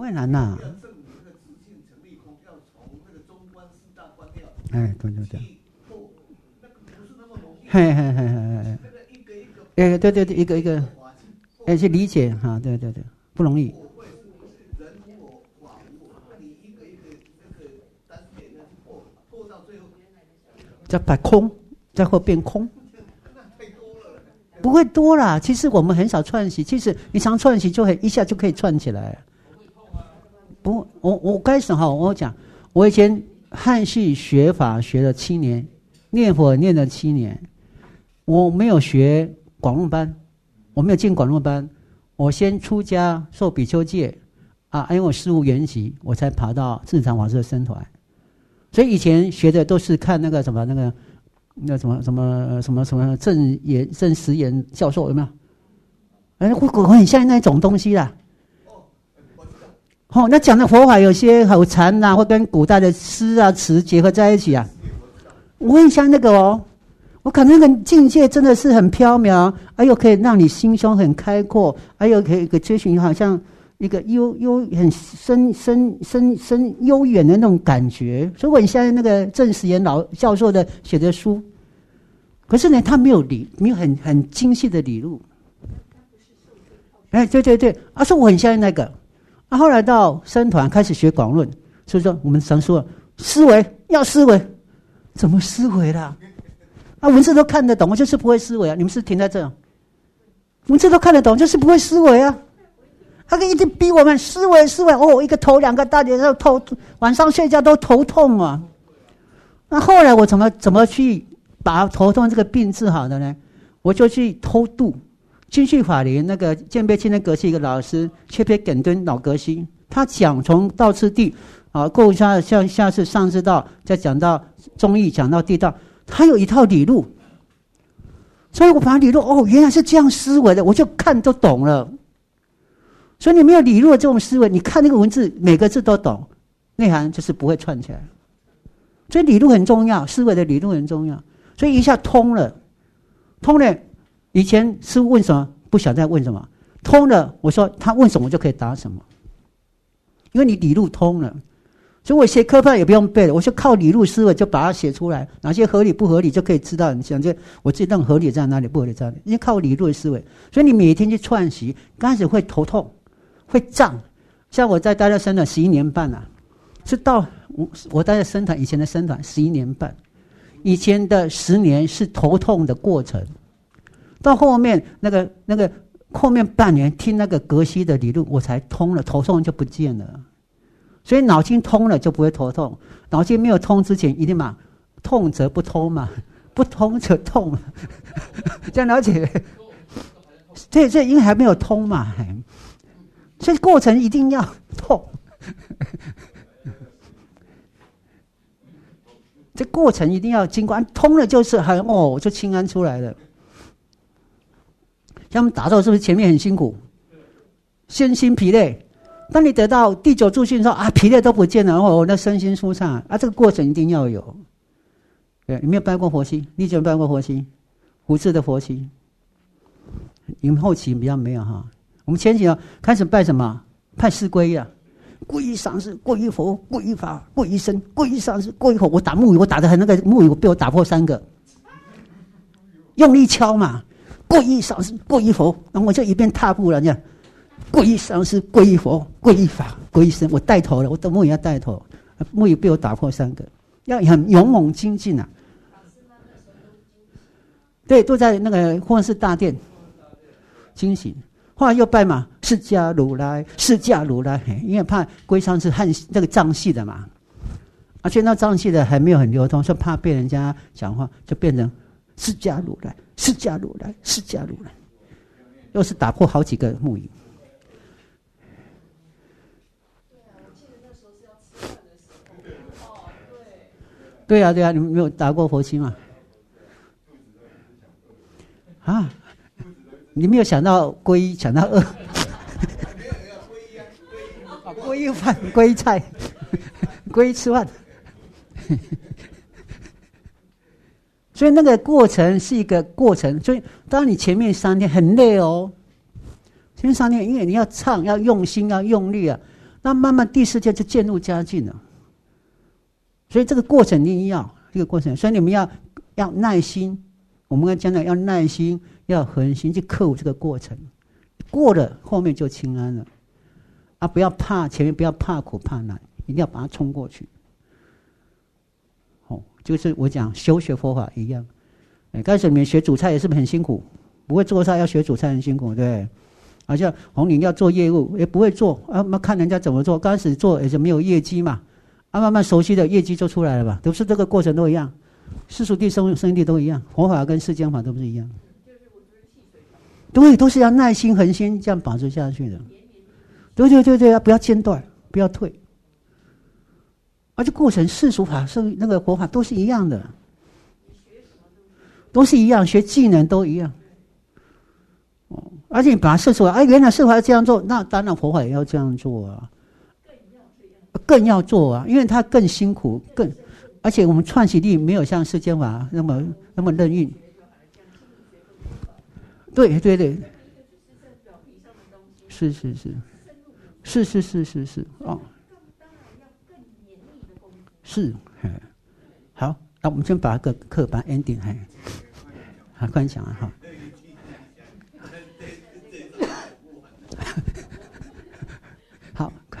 会难呐。 要证明那个直性成立空，要从那个中观四大观要。 哎，对对对。 那个不是那么容易。 嘿嘿嘿嘿嘿。 那个一个一个。 哎，对对对，一个一个，哎，去理解哈，对对对，不容易。 人无我，法无我，那你一个一个那个单点呢破到最后， 再把空，再会变空。 那太多了。 不会多啦，其实我们很少串习，其实你常串习就一下就可以串起来。不，我开始哈，我讲，我以前汉系学法学了7年，念佛念了7年，我没有学广论班，我没有进广论班，我先出家受比丘戒啊，因为我师父圆寂，我才爬到智常法师的僧团。所以以前学的都是看那个什么郑时延教授有没有？哎，会很像那种东西啦。哦，那讲的佛法有些口禅呐，会跟古代的诗啊词结合在一起啊。我很像那个哦，我感觉那个境界真的是很飘渺，哎呦可以让你心胸很开阔，哎呦可以追寻好像一个很深悠远的那种感觉。所以我很像那个郑时延老教授的写的书，可是呢，他没有很精细的理路。哎，对对对，说我很像那个。后来到僧团开始学广论，所以说我们常说思维要思维，怎么思维啦？文字都看得懂，我就是不会思维啊！你们是停在这样，文字都看得懂，就是不会思维啊！他一直逼我们思维哦，一个头2个大点，头晚上睡觉都头痛啊！那后来我怎么去把头痛这个病治好的呢？我就去偷渡。金绪法林那个建备青年阁系一个老师切别耿敦老阁西，他讲从道次第啊，过下次上士道，再讲到中义，讲到地道，他有一套理路，所以我把理路原来是这样思维的，我就看都懂了。所以你没有理路的这种思维，你看那个文字每个字都懂，内涵就是不会串起来。所以理路很重要，思维的理路很重要，所以一下通了。以前师父问什么，不晓得在问什么，通了，我说他问什么我就可以答什么，因为你理路通了。所以我写科判也不用背了，我就靠理路思维就把它写出来，哪些合理不合理就可以知道。你想这我自己认合理在哪里，不合理在哪里，因为靠理路的思维。所以你每天去串习，刚开始会头痛，会胀。像我在待在僧团11年半啊，是到我待在僧团以前的僧团11年半，以前的10年是头痛的过程。到后面那个后面半年听那个格西的理论，我才通了，头痛就不见了。所以脑筋通了就不会头痛，脑筋没有通之前一定嘛，痛则不通嘛，不通则痛嘛，这样了解？对，这因为还没有通嘛，所以过程一定要痛。这过程一定要经过，通了就是就清安出来了。像我们打坐是不是前面很辛苦，身心疲累？当你得到第9助训的时候疲累都不见了，那身心舒畅这个过程一定要有。对，你没有拜过佛七？你有拜过佛七？胡适的佛七？你们后期比较没有哈。我们前期开始拜什么？拜四皈依啊，皈依上师，皈依佛，皈依法，皈依僧，皈依上师，皈依佛。我打木鱼，我打的很那个木鱼，被我打破3个，用力敲嘛。皈依上师，皈依佛，然后我就一边踏步了，这样，皈依上师，皈依佛，皈依法，皈依僧。我带头了，我的木鱼要带头，木鱼被我打破3个，要很勇猛精进啊。对，都在那个或者是大殿惊醒。后来又拜嘛，释迦如来，释迦如来，因为怕归上是汉这个藏系的嘛，而且那藏系的还没有很流通，所以怕被人家讲话，就变成释迦如来，释迦如来，释迦如来，又是打破好几个木鱼。对啊，你们没有打过佛七吗？你没有想到皈依，想到2。皈依饭，皈依菜，皈依吃饭。所以那个过程是一个过程，所以当你前面3天很累前面3天因为你要唱，要用心，要用力啊。 那慢慢第四界就渐入佳境了。所以这个过程一定要这个过程，所以你们要耐心。我们刚才讲的要耐心，要恒心去克服这个过程，过了后面就清安了。啊，不要怕前面，不要怕苦怕难，一定要把它冲过去。哦，就是我讲修学佛法一样。刚开始你们学煮菜也是不是很辛苦？不会做菜要学煮菜很辛苦，对不对？好像红领要做业务也不会做啊，看人家怎么做，刚开始做也是没有业绩嘛，啊，慢慢熟悉的业绩就出来了吧？都是这个过程都一样，世俗谛、生义谛都一样，佛法跟世间法都不是一样。对，都是要耐心、恒心这样保持下去的。对，不要间断，不要退。而且过程世俗法、那个佛法都是一样的，都是一样，学技能都一样。而且你把它世俗法，原来世俗法要这样做，那当然佛法也要这样做啊，更要做啊，因为它更辛苦，而且我们串习力没有像世间法那么任运。对，是哦，是，好，那我们先把个课把 ending 好，快讲啊，哈。好，快。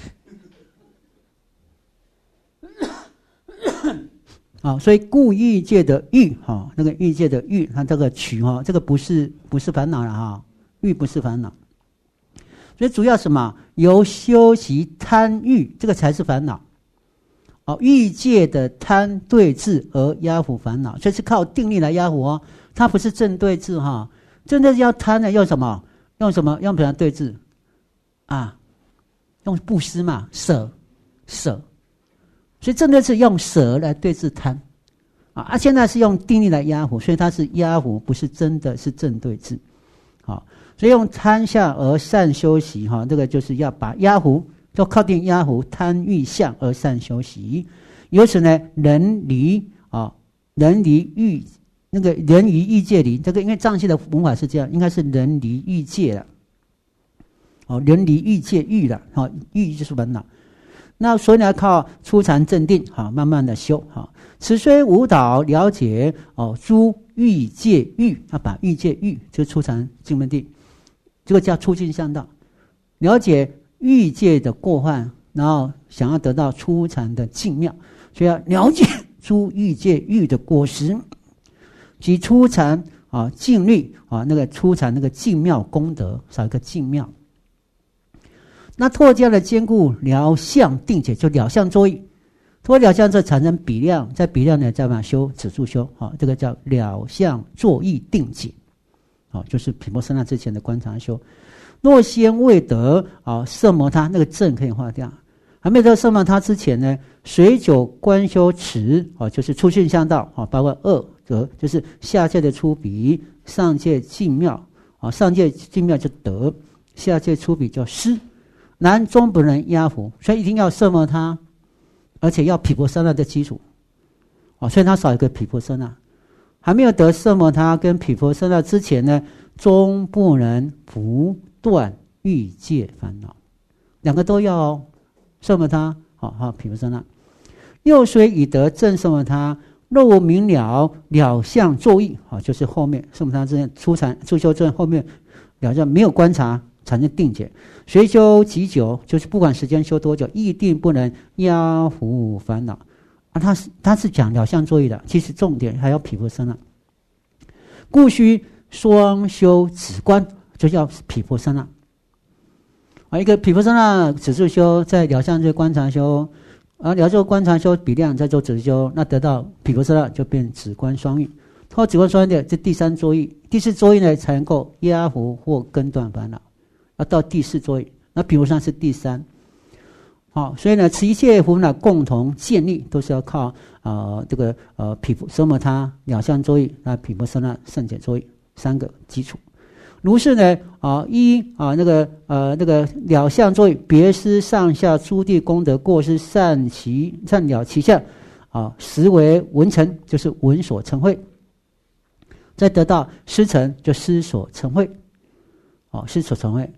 好，所以故欲界的欲，那个欲界的欲，它这个取这个不是烦恼了哈，欲不是烦恼。所以主要什么？由修习贪欲，这个才是烦恼。欲界的贪对治而压伏烦恼，所以是靠定力来压伏哦，它不是正对治哈。正对治要贪呢，用什么？用什么对治？啊，用布施嘛，舍。所以正对治用舍来对治贪，现在是用定力来压伏，所以它是压伏，不是真的是正对治。好，所以用贪相而善修习，这个就是要把压伏，就靠定压伏贪欲相而善修习。由此呢，人离欲，那个人于欲界离，这个因为藏系的文法是这样，应该是人离欲界了。人离欲界欲了，欲就是烦恼。那所以呢，靠初禅正定，慢慢的修。此虽无导了解诸欲界欲，把欲界欲就是初禅净门定，这个叫初进向道，了解欲界的过患，然后想要得到初禅的净妙，所以要了解诸欲界欲的果实及初禅净律那个初禅那个净妙功德，少一个净妙。那拓加了坚固了相定解，就了相作意，通过了相这产生比量，在比量呢再把它修止住修，这个叫了相作意定解，就是毗婆舍那之前的观察修。若先未得色摩他，那个正可以划掉，还没得色摩他之前呢，随久观修持，就是初训向道，包括二得，就是下界的出彼，上界净妙，上界净妙就得，下界出彼叫失。难终不能压伏，所以一定要色摩他，而且要毗婆舍那的基础，所以他少一个毗婆舍那，还没有得色摩他跟毗婆舍那之前呢，终不能不断欲界烦恼，两个都要色摩他，毗婆舍那。又虽已得正色摩他，若无明了相作意，就是后面色摩他之前初修正后面了相没有观察。产生定解，随修极久，就是不管时间修多久，一定不能压伏烦恼。他是讲了相作意的，其实重点还要毗婆舍那，故须双修止观，就叫毗婆舍那。一个毗婆舍那止住修，在了相就观察修，了相观察修比量，再做止修，那得到毗婆舍那就变止观双运。通过止观双运的这第三作意，第四作意呢才能够压伏或根断烦恼。要到第四作意，那毗婆舍那是第三。所以呢，持一切福呢共同建立，都是要靠这个色摩他了相作意，那毗婆舍那胜解作意三个基础。如是呢那个了相作意，别施上下诸地功德过失善了其相实为闻成，就是闻所成慧。再得到师成，就师所成慧，师所成慧。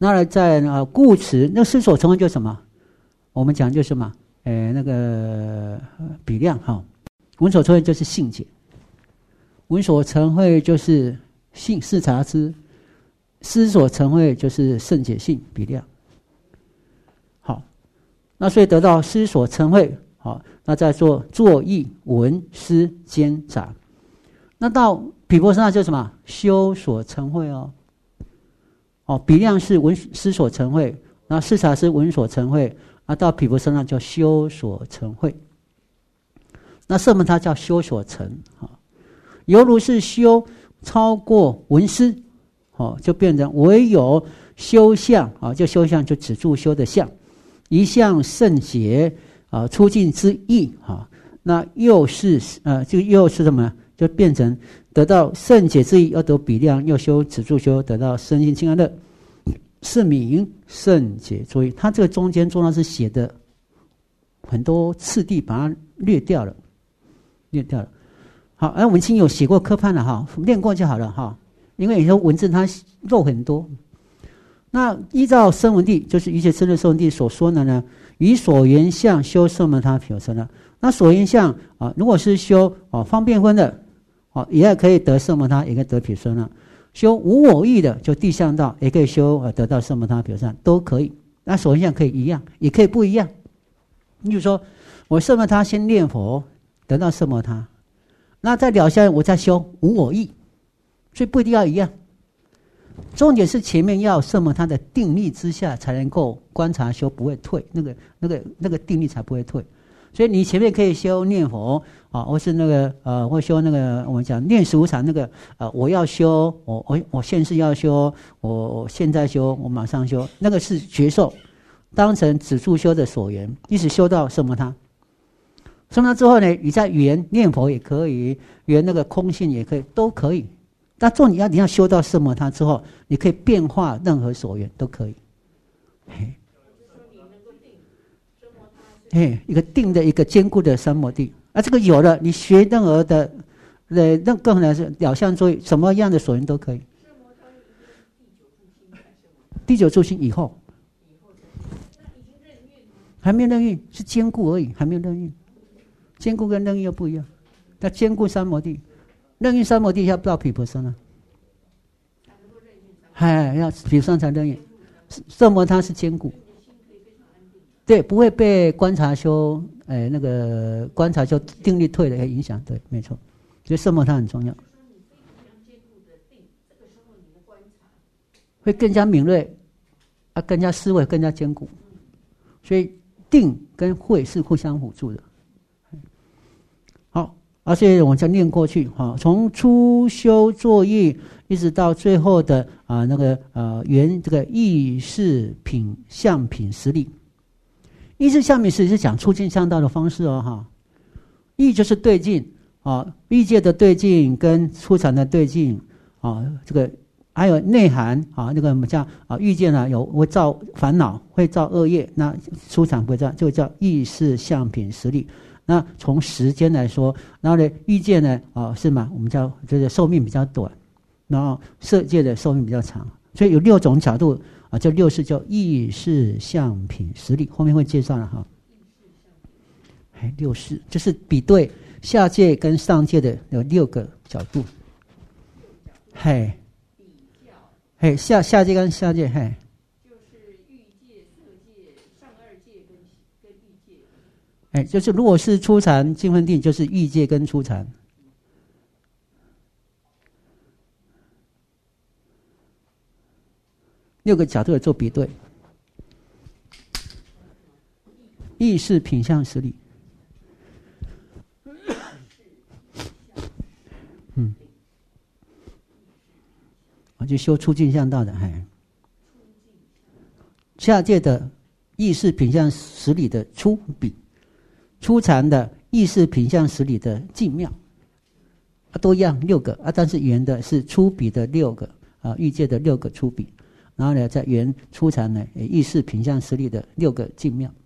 那在故词，那思所成会就是什么？我们讲就是什么？那个比量哈。闻所成会就是性解，闻所成会就是性视察之，思所成会就是圣解性比量。好，那所以得到思所成会，好，那再做作意闻思兼杂。那到毗婆舍那就是什么？修所成会哦。比量是闻思所成会，然后视察是闻所成会，到毗婆舍那叫修所成会。那色门他叫修所成，犹如是修超过闻思，就变成唯有修相，就修相就止住修的相，一相圣洁出尽之意，那又是这个又是什么呢？就变成得到圣洁之意，又得比量，又修止住修，得到身心清安乐，是名圣洁之意。他这个中间重要是写的很多次第，把它略掉了。好，我们已经有写过科判了哈，练过就好了哈。因为有时候文字它漏很多。那依照声闻地，就是一切称论声闻地所说的呢，以所缘相修色门他毗婆舍那。那所缘相如果是修方便分的，也可以得色门他，也可以得毗婆舍那。修无我意的，就地相道，也可以修得到色门他毗婆舍那，都可以。那所缘相可以一样，也可以不一样。你比如说，我色门他先念佛。得到色摩他，那在了相我再修无我意，所以不一定要一样。重点是前面要色摩他的定力之下才能够观察修不会退，那个定力才不会退。所以你前面可以修念佛或是那个或修那个我们讲念十无常那个我要修，我现世要修，我现在修，我马上修，那个是觉受，当成止住修的所缘，一直修到色摩他。从那之后呢，你在缘念佛也可以，缘那个空性也可以，都可以。那重点你要修到色摩他之后，你可以变化任何所缘都可以。一个定的一个坚固的三摩地，这个有了，你学任何的，更难是了相作意，什么样的所缘都可以。第九住心以后，还没有任运，是坚固而已，还没有任运。坚固跟任运又不一样，那坚固三摩地，任运三摩地要到毗婆舍那，要毗婆舍才任运，色摩他是坚固，对，不会被观察修那个观察修定力退的影响，对，没错，所以色摩他很重要，会更加敏锐，更加思维，更加坚固，所以定跟慧是互相辅助的。好，所以我们再念过去，从初修作意一直到最后的圆这个意识品相品实力。意识相品实力是讲出境相道的方式哦，意就是对境欲界的对境跟初禅的对境这个还有内涵那个我们叫欲界呢会造烦恼，会造恶业，那初禅不会造，就叫意识相品实力。那从时间来说，然后呢，欲界呢是嘛，我们叫就是寿命比较短，然后色界的寿命比较长，所以有6种角度叫6识，叫意识相品实力，后面会介绍了哈。6识就是比对下界跟上界的有6个角度，下界跟下界就是欲界、色界、上二界跟欲界。 就是如果是初禅净分定，就是欲界跟初禅。6个角度来做比对，意识品相实力。就修出境相道的，下界的意识品相实理的出比，初禅的意识品相实理的净妙，都一样6个但是圆的是出比的6个欲界的6个出比，然后呢再圆初禅呢意识品相实理的6个净妙。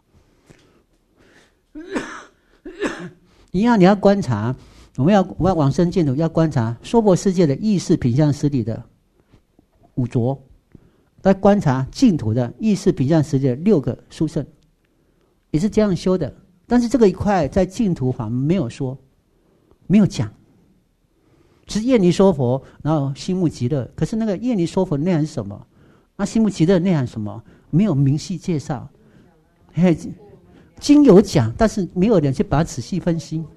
一样你要观察，我们要往生净土，要观察娑婆世界的意识品相实理的5浊， 来观察净土的意识品相实际的6个殊胜，也是这样修的。但是这个一块在净土法没有说，没有讲，只是业离说佛，然后心目极乐。可是那个业离说佛内涵是什么？那心目极乐内涵什么？没有明细介绍。经有讲，但是没有人去把它仔细分析。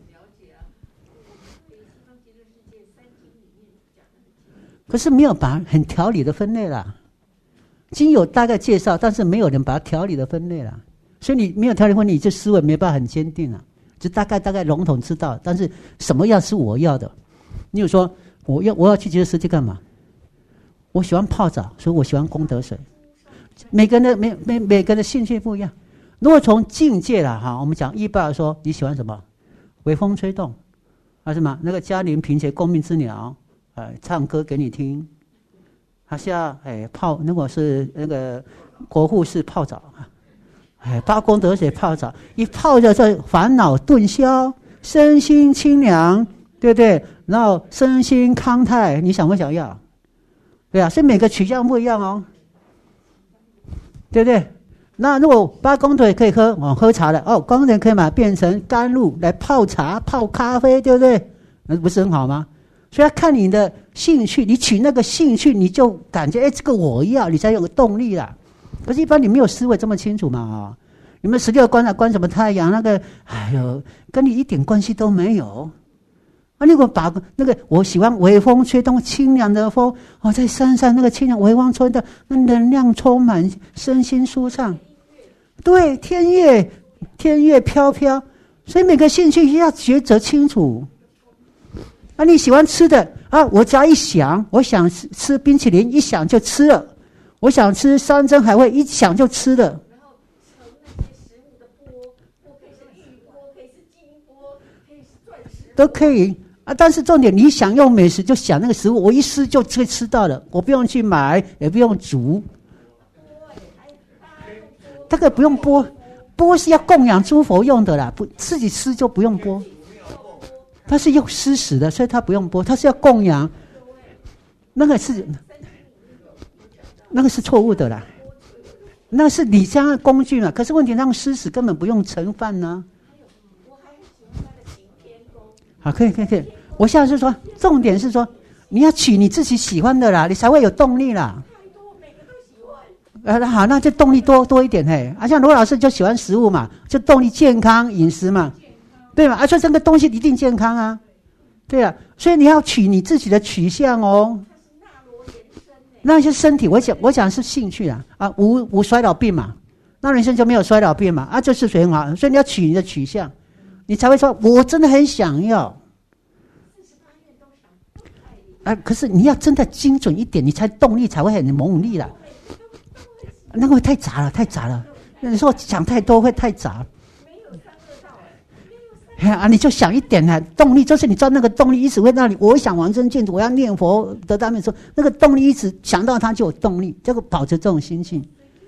可是没有把很条理的分类啦。经有大概介绍，但是没有人把它条理的分类啦。所以你没有条理分类，你这思维没办法很坚定啊。就大概笼统知道，但是什么样是我要的？你有说我要去极乐世界干嘛？我喜欢泡澡，所以我喜欢功德水。每个人的每个人的兴趣不一样。如果从境界啦哈，我们讲一般来说，你喜欢什么？微风吹动，什么那个嘉陵平且共鸣之鸟，唱歌给你听，还是要泡，如果是那个国护是泡澡八功德水泡澡，一泡着这烦恼顿消，身心清凉，对不对？然后身心康泰，你想不想要？对啊，所以每个取向不一样哦，对不对？那如果八功德也可以喝，喝茶的功德可以把它变成甘露来泡茶、泡咖啡，对不对？那不是很好吗？所以要看你的兴趣，你取那个兴趣，你就感觉这个我要，你才有个动力啦。可是，一般你没有思维这么清楚嘛你们16观观什么太阳？那个，跟你一点关系都没有。如果把那个我喜欢微风吹动清凉的风，在山上那个清凉微风吹动，那能量充满，身心舒畅。对，天乐飘飘，所以每个兴趣要抉择清楚。你喜欢吃的我只要一想，我想吃冰淇淋，一想就吃了；我想吃山珍海味，一想就吃了。 然后盛那些食物的钵可以是玉钵，可以是金钵，可以是钻石， 都可以但是重点，你想用美食就想那个食物，我一吃就可以吃到了，我不用去买，也不用煮。这个不用钵，钵是要供养诸佛用的啦，不自己吃就不用钵。它是用施食的，所以它不用钵，它是要供养。那个是错误的啦，那是你家的工具嘛。可是问题，让施食根本不用盛饭呢。 我还很喜欢他的行天宫。 好，可以。我现在是说，重点是说，你要取你自己喜欢的啦，你才会有动力啦。 太多，每个都喜欢。 好，那就动力多一点像罗老师就喜欢食物嘛，就动力健康饮食嘛，对嘛？所以这个东西一定健康啊，对啊。所以你要取你自己的取向哦。那些身体，我讲是兴趣无衰老病嘛，那人生就没有衰老病嘛就是水很好，所以你要取你的取向，你才会说我真的很想要。可是你要真的精准一点，你才动力才会很猛力啦。那个会太杂了。有时候讲太多会太杂。你就想一点动力就是你知道那个动力一直会让你，我想往生净土，我要念佛得大面说，那个动力一直想到它就有动力，这个保持这种心性。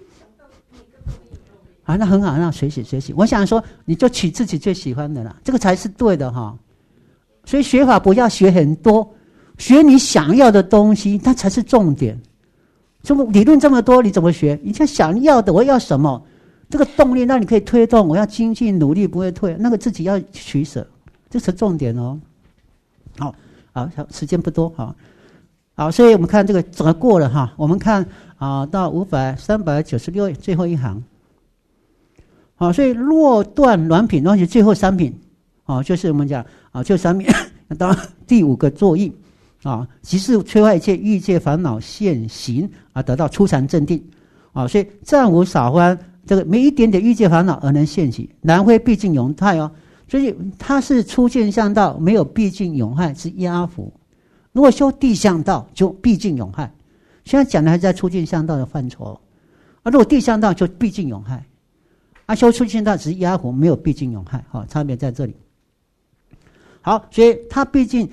那很好，那学习。我想说，你就取自己最喜欢的啦，这个才是对的所以学法不要学很多。学你想要的东西，那才是重点。这么理论这么多，你怎么学？你就想要的，我要什么？这个动力让你可以推动，我要精进努力，不会退。那个自己要取舍，这是重点哦。好，时间不多好，所以我们看这个整个过了我们看到396页最后一行。好，所以若断软品，而且最后3品就是我们讲就3品，当然第5个作意。即是摧坏一切欲界烦恼现行得到初禅正定所以暂无少欢，这个没一点点欲界烦恼而能现起，然非毕竟永泰所以它是初见相道，没有毕竟永害是压伏。如果修地相道就毕竟永害，现在讲的还是在初见相道的范畴如果地相道就毕竟永害修初见相道只是压伏，没有毕竟永害差别在这里。好，所以它毕竟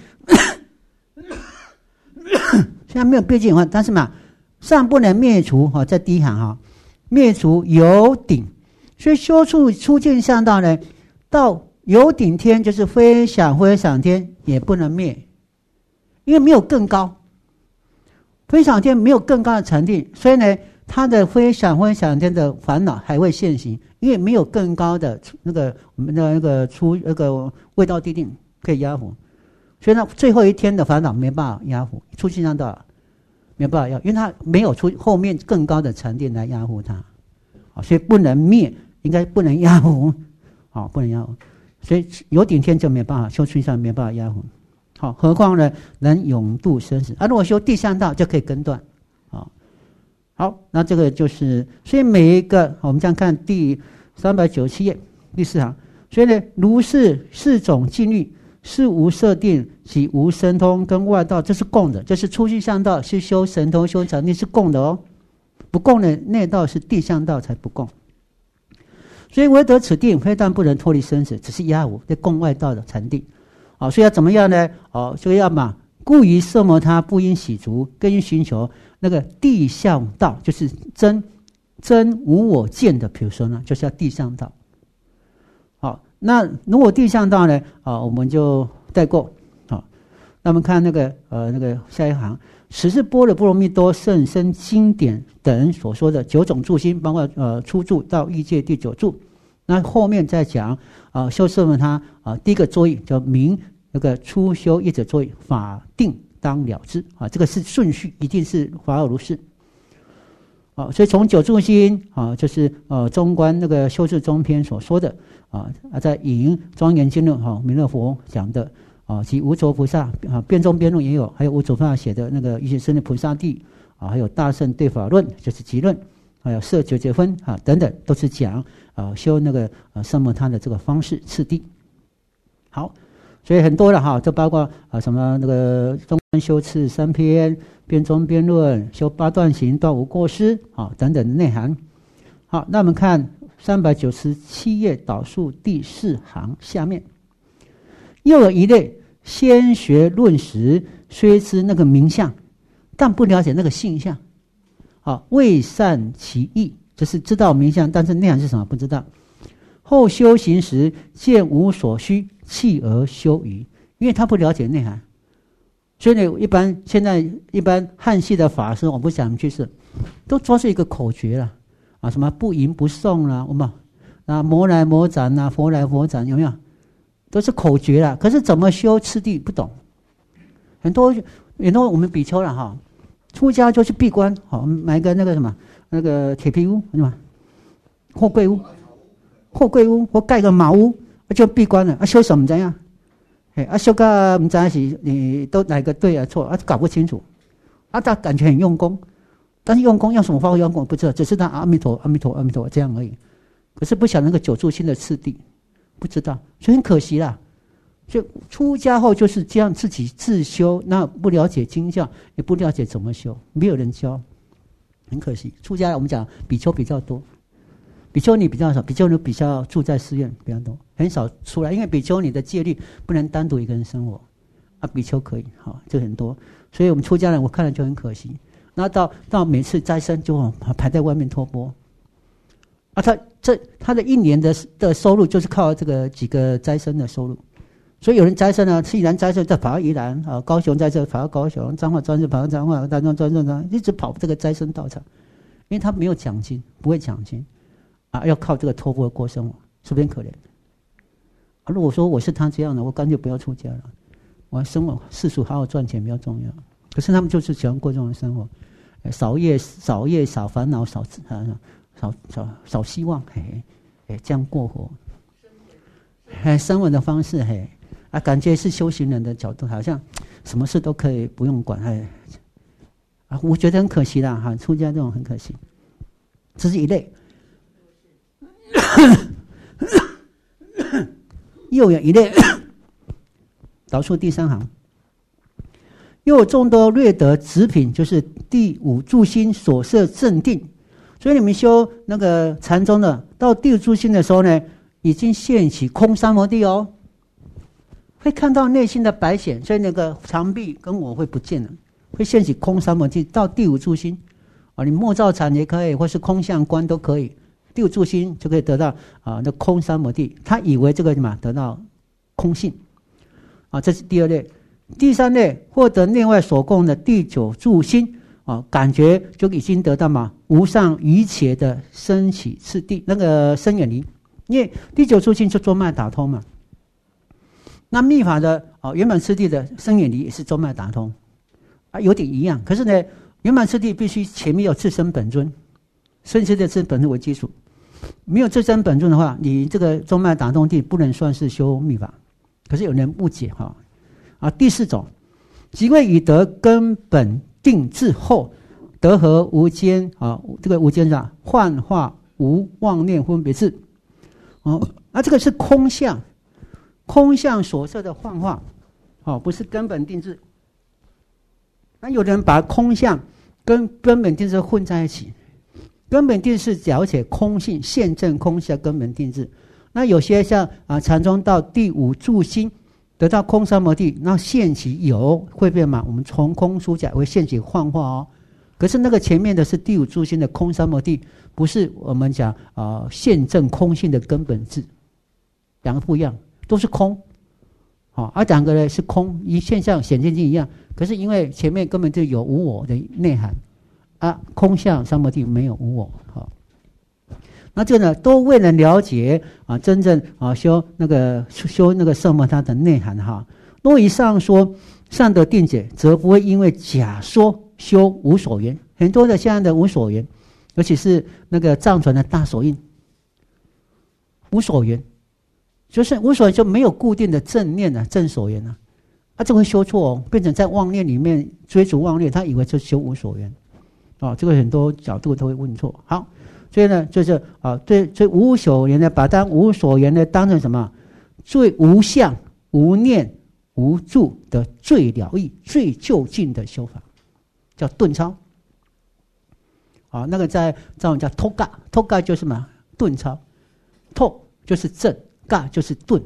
现在没有毕竟永害，但是尚不能灭除在第一行灭除有顶，所以修初见相道呢，到有顶天就是非想天也不能灭，因为没有更高，非想天没有更高的禅定，所以呢他的非想天的烦恼还会现行，因为没有更高的我们的味道地定可以压伏，所以呢最后一天的烦恼没办法压伏，出去向道没办法压，因为他没有出后面更高的禅定来压伏他，所以不能灭，应该不能压伏，不能压伏，所以有顶天就没办法修出去向没办法压伏，何况呢能永度生死如果修地向道就可以根断。好，那这个就是，所以每一个我们这样看第397页第4行，所以呢，如是四种境律，是无设定及无神通跟外道，这是共的，这是出去向道是修神通修禅定是共的哦，不共的内道是地向道才不共。所以唯得此定，非但不能脱离生死，只是压无在共外道的禅定。所以要怎么样呢？所以要嘛，故于色魔他不应喜足，更应寻求那个地向道，就是真无我见的，比如说呢，就是要地向道。那如果地向道呢，我们就带过。那我们看那个下一行，此是般若波罗蜜多甚深经典等所说的9种住心，包括初住到欲界第9住。那后面再讲修色魔他第一个作意叫明那个初修业者作意，法定当了之这个是顺序，一定是法尔如是。所以从9住心就是中观那个修持中篇所说的在引庄严经论弥勒佛讲的及无着菩萨辩中辩论也有，还有无着菩萨写的那个一切生的菩萨地还有大乘对法论就是集论，还有摄九节分等等，都是讲修那个色魔他的这个方式次第。好，所以很多了就包括什么那个中观修持3篇，辩中辩论，修8段行，断无过失等等的内涵。好，那我们看397页导数第4行下面，又有一类先学论时，虽知那个名相，但不了解那个性相，未善其意，就是知道名相，但是内涵是什么不知道。后修行时见无所需，弃而修余，因为他不了解内涵。所以呢，现在一般汉系的法师，我不想去是，都抓住一个口诀了什么不淫不诵啦，我们魔来魔斩啦，佛来佛斩，有没有？都是口诀啦。可是怎么修次第不懂。很多我们比丘了出家就去闭关，买个那个什么那个铁皮屋是吧？货柜屋或盖个茅屋就闭关了修什么怎样？修个不知道是你都哪个对错搞不清楚他感觉很用功，但是用功用什么方法用功不知道，只是他阿弥陀阿弥陀阿弥陀这样而已，可是不晓得那个9住心的次第不知道，所以很可惜啦。所以出家后就是这样自己自修，那不了解经教，也不了解怎么修，没有人教，很可惜。出家我们讲比丘比较多，比丘尼比较少，比丘尼比较住在寺院比较多，很少出来，因为比丘尼的戒律不能单独一个人生活比丘可以就很多，所以我们出家人我看了就很可惜。然后到每次斋生就排在外面托钵他的1年的收入就是靠这个几个斋生的收入。所以有人斋生呢，宜兰斋生再跑到宜兰高雄斋生跑到高雄，彰化斋生跑到彰化，台中斋生一直跑这个斋生道场，因为他没有奖金，不会奖金要靠这个托钵过生活，是不是很可怜如果说我是他这样的，我干脆不要出家了，我生活世俗好好赚钱比较重要。可是他们就是喜欢过这种生活，少业少烦恼少希望这样过活生活的方式感觉是修行人的角度，好像什么事都可以不用管我觉得很可惜啦出家这种很可惜。这是一类又有一类导数第3行，又有众多略得直品，就是第5住心所摄正定。所以你们修那个禅宗的到第5住心的时候呢，已经现起空三摩地会看到内心的白显，所以那个常壁跟我会不见了，会现起空三摩地。到第5住心你默照禅也可以，或是空相观都可以，第5住心就可以得到那空三摩地。他以为这个什么得到空性这是第2类。第3类获得内外所供的第9住心感觉就已经得到嘛无上一切的升起次第，那个生远离，因为第九出境就中脉打通嘛。那密法的圆满次第的生远离也是中脉打通有点一样，可是呢，圆满次第必须前面有自身本尊，顺次的自身本尊为基础，没有自身本尊的话，你这个中脉打通地不能算是修密法。可是有人误解第四种，即为已得根本定智后，得合无间这个无间是幻化无妄念分别智这个是空相，空相所摄的幻化不是根本定智。那有人把空相跟根本定智混在一起，根本定智是了解空性现证空相根本定智。那有些像禅宗到第五住心得到空三摩地，那现起有会变嘛？我们从空出假为现起幻化可是那个前面的是第五住心的空三摩地，不是我们讲现证空性的根本智，两个不一样，都是空两个呢是空，与现象显现境一样。可是因为前面根本就有无我的内涵空相三摩地没有无我那这个呢，都未能了解真正修那个色摩他的内涵若以上说善得定解，则不会因为假说修无所缘。很多的现在的无所缘，尤其是那个藏传的大手印，无所缘，就是无所缘就没有固定的正念正所缘这会修错变成在妄念里面追逐妄念，他以为就修无所缘这个很多角度都会问错。好。所以呢，就是对无所缘呢，把当无所缘呢当成什么？最无相、无念、无住的最了义、最就近的修法，叫顿超。那个在藏文叫托嘎，托嘎就是什么？顿超，托就是正，嘎就是顿，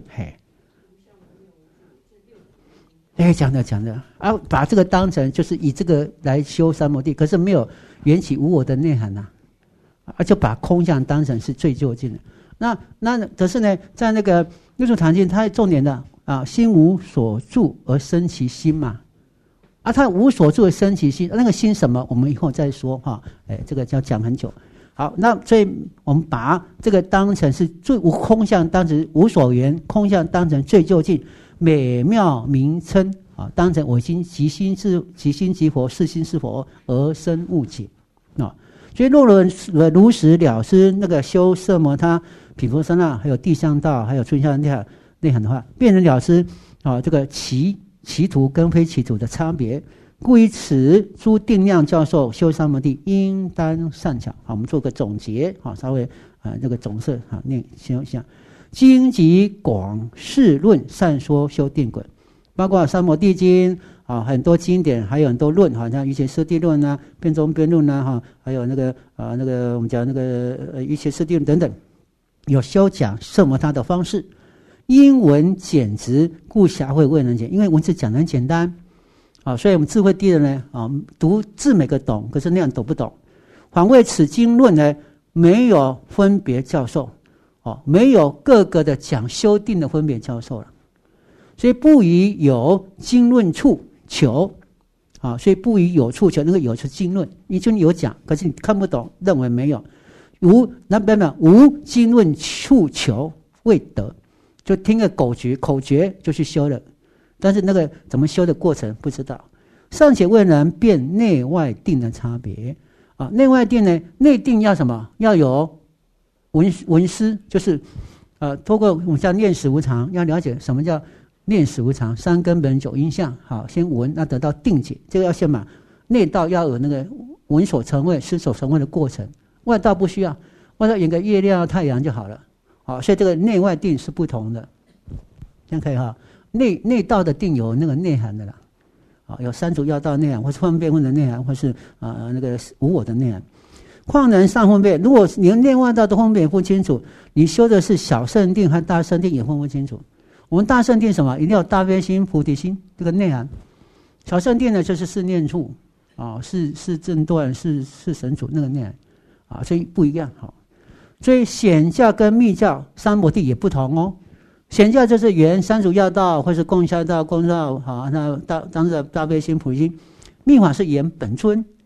讲的把这个当成就是以这个来修三摩地，可是没有缘起无我的内涵就把空相当成是最就近的。那可是呢，在那个六祖坛经，它重点的心无所住而生其心嘛。它无所住而生其心，那个心什么？我们以后再说这个要讲很久。好，那所以我们把这个当成是最无空相，当成无所缘，空相当成最就近，美妙名称当成我心即心即佛，是心是佛而生悟解所以若如实了知那个修色摩他、毗婆舍那，还有地相道，还有春相内涵的话，便能了知这个其途跟非其途的差别。故以此诸定量教授修三摩地，应当善巧。好，我们做个总结稍微那个总色念修一下。经集广释论善说修定轨，包括三摩地经很多经典，还有很多论像瑜伽师地论辩中辩论还有那个我们讲那个瑜伽师地论等等，有修讲色摩他的方式。因文简直，故狭慧未能解。因为文字讲得很简单所以我们智慧低的呢读字每个懂，可是那样懂不懂。反为此经论呢，没有分别教授没有各个的讲修定的分别教授了，所以不以有经论处求所以不以有处求，那个有是经论，你就有讲，可是你看不懂，认为没有。无经论处求未得，就听个口诀就去修了，但是那个怎么修的过程不知道，尚且未能辨内外定的差别内外定呢，内定要什么？要有闻思，就是透过我们叫念死无常，要了解什么叫念死无常，三根本九因相。好，先闻，那得到定解，这个要先嘛。内道要有那个闻所成味、思所成味的过程，外道不需要，外道演个月亮、太阳就好了。好，所以这个内外定是不同的，这样可以内道的定有那个内涵的啦，有三足要道内涵，或是分别问的内涵，或是那个无我的内涵。况能上分别，如果你内外道都分别不清楚，你修的是小圣定和大圣定也分不清楚。我们大圣定什么？一定要大悲心、菩提心这个内涵。小圣定呢，就是是念处是正断，是神主那个内涵所以不一样所以显教跟密教三摩地也不同显教就是原三足要道，或是共效道、共道那当时的大悲心、菩提心。密法是言本尊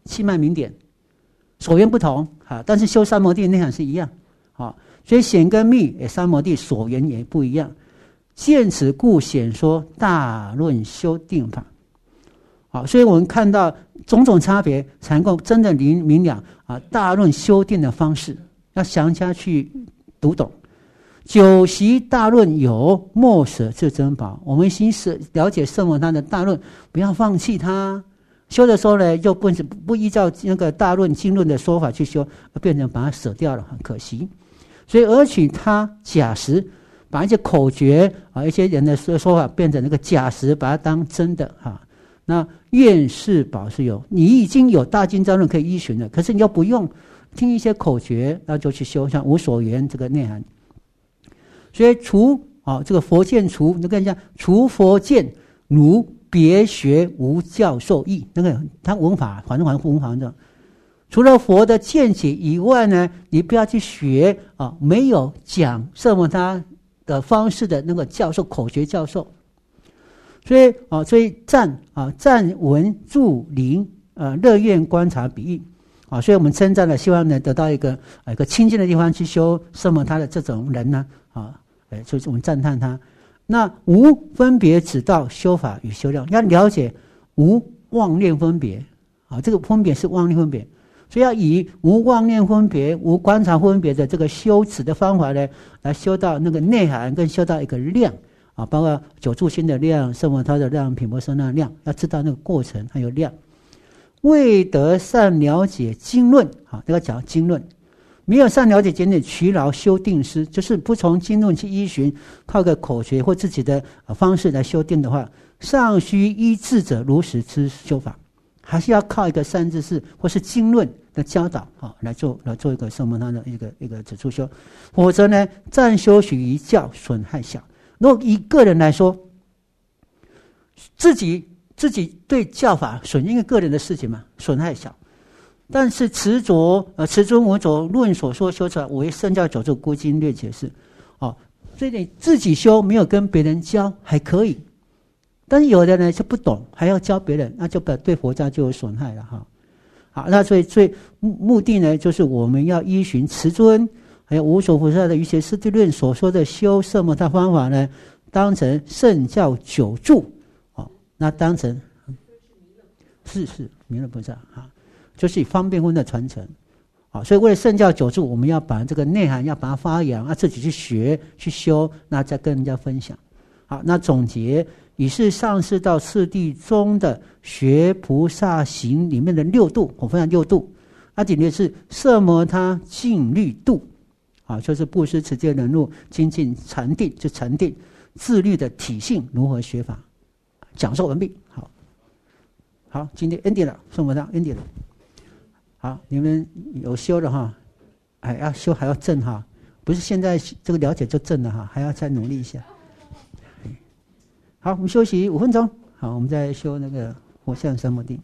气脉明点，所缘不同啊，但是修三摩地内涵是一样啊，所以显跟密三摩地所缘也不一样。见此故显说大论修定法。好，所以我们看到种种差别，才能够真的明了啊。大论修定的方式，要详加去读懂。九习大论有，莫舍至珍宝。我们先是了解圣摩他的大论，不要放弃它。修的时候呢，又不依照那个大论经论的说法去修，变成把它舍掉了，很可惜。所以而取他假实，把一些口诀啊，一些人的说法变成那个假实，把它当真的哈。那愿是宝是有，你已经有大经章论可以依循了，可是你又不用听一些口诀，那就去修，像无所缘这个内涵。所以除这个佛见除，你看一下，除佛见如别学无教授义，那个他文法反正文法这样。除了佛的见解以外呢，你不要去学没有讲圣摩他的方式的那个教授口诀教授。所以赞文助灵乐愿观察比喻所以我们称赞了，希望呢得到一个清净的地方去修圣摩他的这种人呢就是我们赞叹他。那无分别指道修法与修量，要了解无妄念分别这个分别是妄念分别，所以要以无妄念分别、无观察分别的这个修持的方法呢，来修到那个内涵，跟修到一个量包括九住心的量、圣摩他的量、品波舍那的量，要知道那个过程还有量。未得善了解经论那个讲经论，没有善了解经论，劬劳修定师，就是不从经论去依循，靠个口诀或自己的方式来修定的话，尚需依智者如实之修法，还是要靠一个善知识或是经论的教导来做一个圣摩他的一个指出修，否则呢，暂修许一教损害小。如果以个人来说，自己对教法因为个人的事情嘛，损害小。但是持尊无着论所说修出来，为圣教九住孤经略解释所以你自己修没有跟别人教还可以，但是有的人就不懂，还要教别人，那就对佛教就有损害了好，那所以目的呢，就是我们要依循持尊还有无所菩萨的瑜伽师地论所说的修圣摩他方法呢，当成圣教九住那当成是弥勒菩萨就是以方便分的传承所以为了圣教九住，我们要把这个内涵要把它发扬自己去学去修，那再跟人家分享。好，那总结以是上士到次第中的学菩萨行里面的六度，我分享六度。紧接是摄摩他静虑度就是布施持戒忍辱精进禅定，就禅定自律的体性如何学法，讲授完毕。好，今天 ending 了，圣摩他 ending 了。好，你们有修的要修还要正不是现在这个了解就正了还要再努力一下。好，我们休息5分钟。好，我们再修那个佛像三摩地。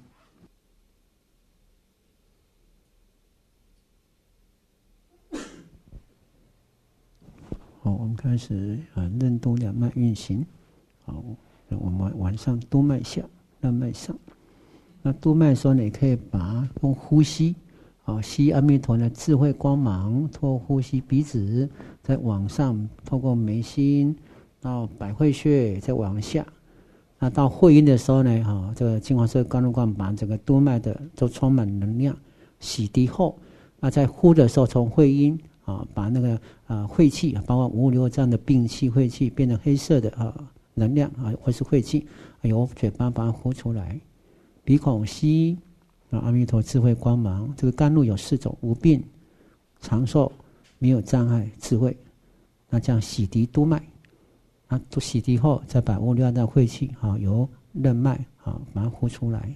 好，我们开始任督两脉运行。好，我们晚上督脉下，任脉上。那督脉的时候呢，也可以把用呼吸吸阿弥陀的智慧光芒，透过呼吸鼻子，再往上透过眉心到百会穴，再往下。那到会阴的时候呢，这个金黄色甘露光把这个督脉的都充满能量，洗涤后，那在呼的时候，从会阴把那个晦气，包括556这样的病气晦气变成黑色的能量或是晦气，由嘴巴把它呼出来。鼻孔吸阿弥陀智慧光芒，这个甘露有4种：无病、长寿、没有障碍、智慧。那这样洗涤督脉，都洗涤后，再把556的晦气由任脉把它呼出来。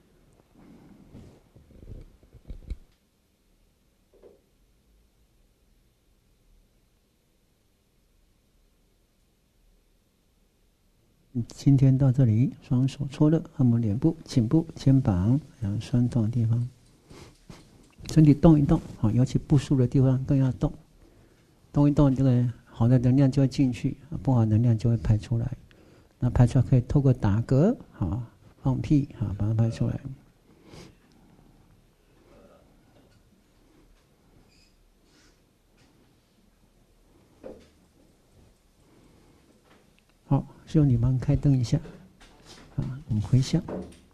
今天到这里，双手搓热，按摩脸部、颈部、肩膀，然后酸痛的地方，身体动一动尤其不舒服的地方更要动，动一动，这个好的能量就会进去，不好的能量就会排出来。那排出来可以透过打嗝放屁把它排出来。 师兄，你帮开灯一下。啊，我们回向，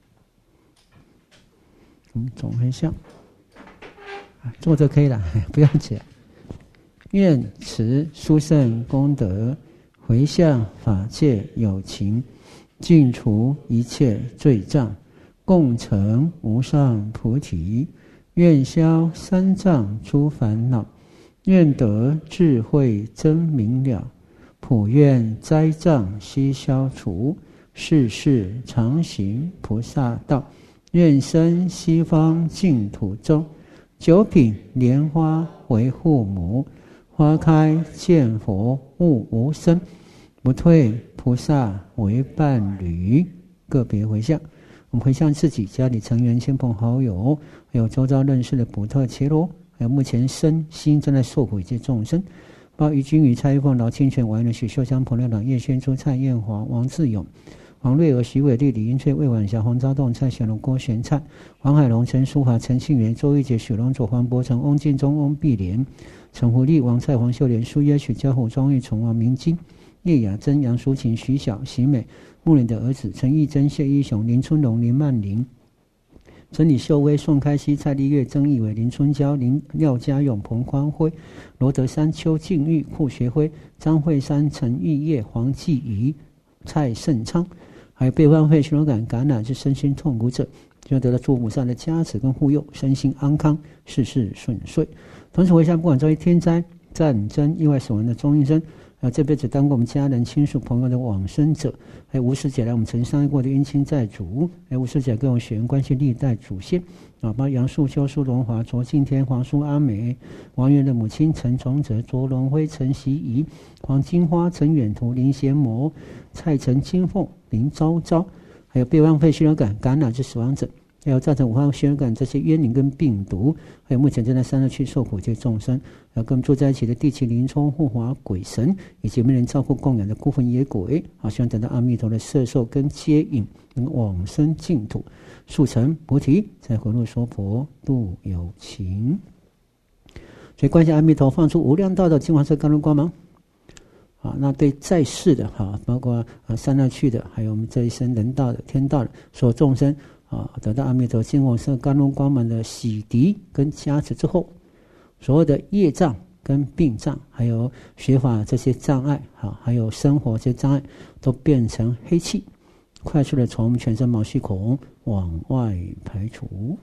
我们总回向。啊，坐着可以了，不要起来。愿持殊胜功德，回向法界有情，尽除一切罪障，共成无上菩提。愿消三障诸烦恼，愿得智慧真明了，普愿灾障悉消除，世世常行菩萨道。愿生西方净土中，九品莲花为护母，花开见佛悟无生，不退菩萨为伴侣。个别回向，我们回向自己、家里成员、亲朋好友，还有周遭认识的普特伽罗，还有目前身心正在受苦一切众生，包括于君宇、蔡玉凤、劳清泉、王仁许、秀香、彭亮朗、叶轩珠、蔡艳华、王志勇、黄瑞娥、徐伟丽、李英翠、魏婉霞、黄昭栋、蔡显龙、郭玄灿、黄海龙、陈淑华、陈庆元、周玉杰、许龙佐、黄伯成、翁进忠、翁碧莲、陈福利、王蔡、黄秀莲、苏耶、许家虎、庄玉崇、王明金、叶雅珍、杨淑琴、徐晓、徐美、穆莲的儿子陈义珍、谢一雄、林春龙、林曼玲、陈李秀薇、宋开熙、蔡丽月、曾义伟、林春娇、廖家勇、彭宽辉、罗德山、邱敬玉、库学辉、张惠山、陈玉叶、黄继仪、蔡胜昌，还有被患肺血管感染之身心痛苦者，就得到诸菩萨的加持跟护佑，身心安康，事事顺遂。同时回向不管遭遇天灾、战争、意外死亡的众生，还有这辈子当过我们家人、亲属、朋友的往生者，还有无始劫来我们曾伤害过的冤亲债主，还有无始劫跟我们血缘关系历代祖先，包括杨树修、苏荣华、卓敬天、黄淑阿美、王源的母亲陈崇哲、卓龙辉、陈习仪、黄金花、陈远图、林贤模、蔡陈金凤、林昭昭，还有被患肺血管感染之死亡者，还有造成武汉血管感这些冤灵跟病毒，还有目前正在三恶趣受苦这些众生，还有跟我们住在一起的地气灵冲护法鬼神，以及没人照顾供养的孤魂野鬼，好，希望得到阿弥陀的摄受跟接引，能往生净土，速成菩提，再回路说婆度有情。所以观想阿弥陀放出无量大的金黄色甘露光芒。啊，那对在世的哈，包括三恶趣的，还有我们这一生人道的、天道的所有众生啊，得到阿弥陀金黄色甘露光芒的洗涤跟加持之后，所有的业障跟病障，还有学法这些障碍，哈，还有生活这些障碍，都变成黑气，快速的从我们全身毛细孔往外排除。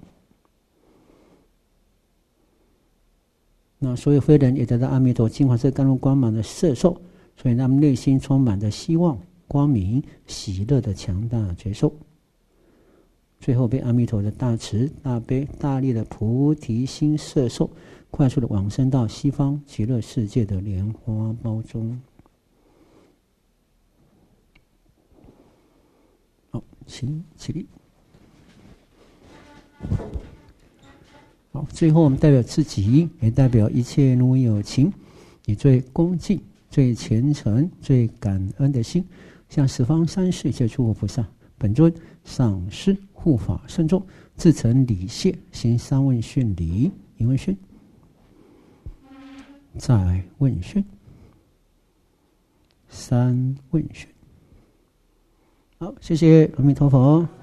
那所有非人也得到阿弥陀金黄色甘露光芒的摄受。所以他们内心充满着希望、光明、喜乐的强大觉受，最后被阿弥陀的大慈、大悲、大力的菩提心摄受，快速的往生到西方极乐世界的莲花包中。好，请起立。好，最后我们代表自己，也代表一切如有情，以最恭敬、最虔诚、最感恩的心，向十方三世一切诸佛菩萨、本尊、上师、护法圣众，自诚礼谢，行三问讯礼：一问讯，再问讯，三问讯。好，谢谢阿弥陀佛。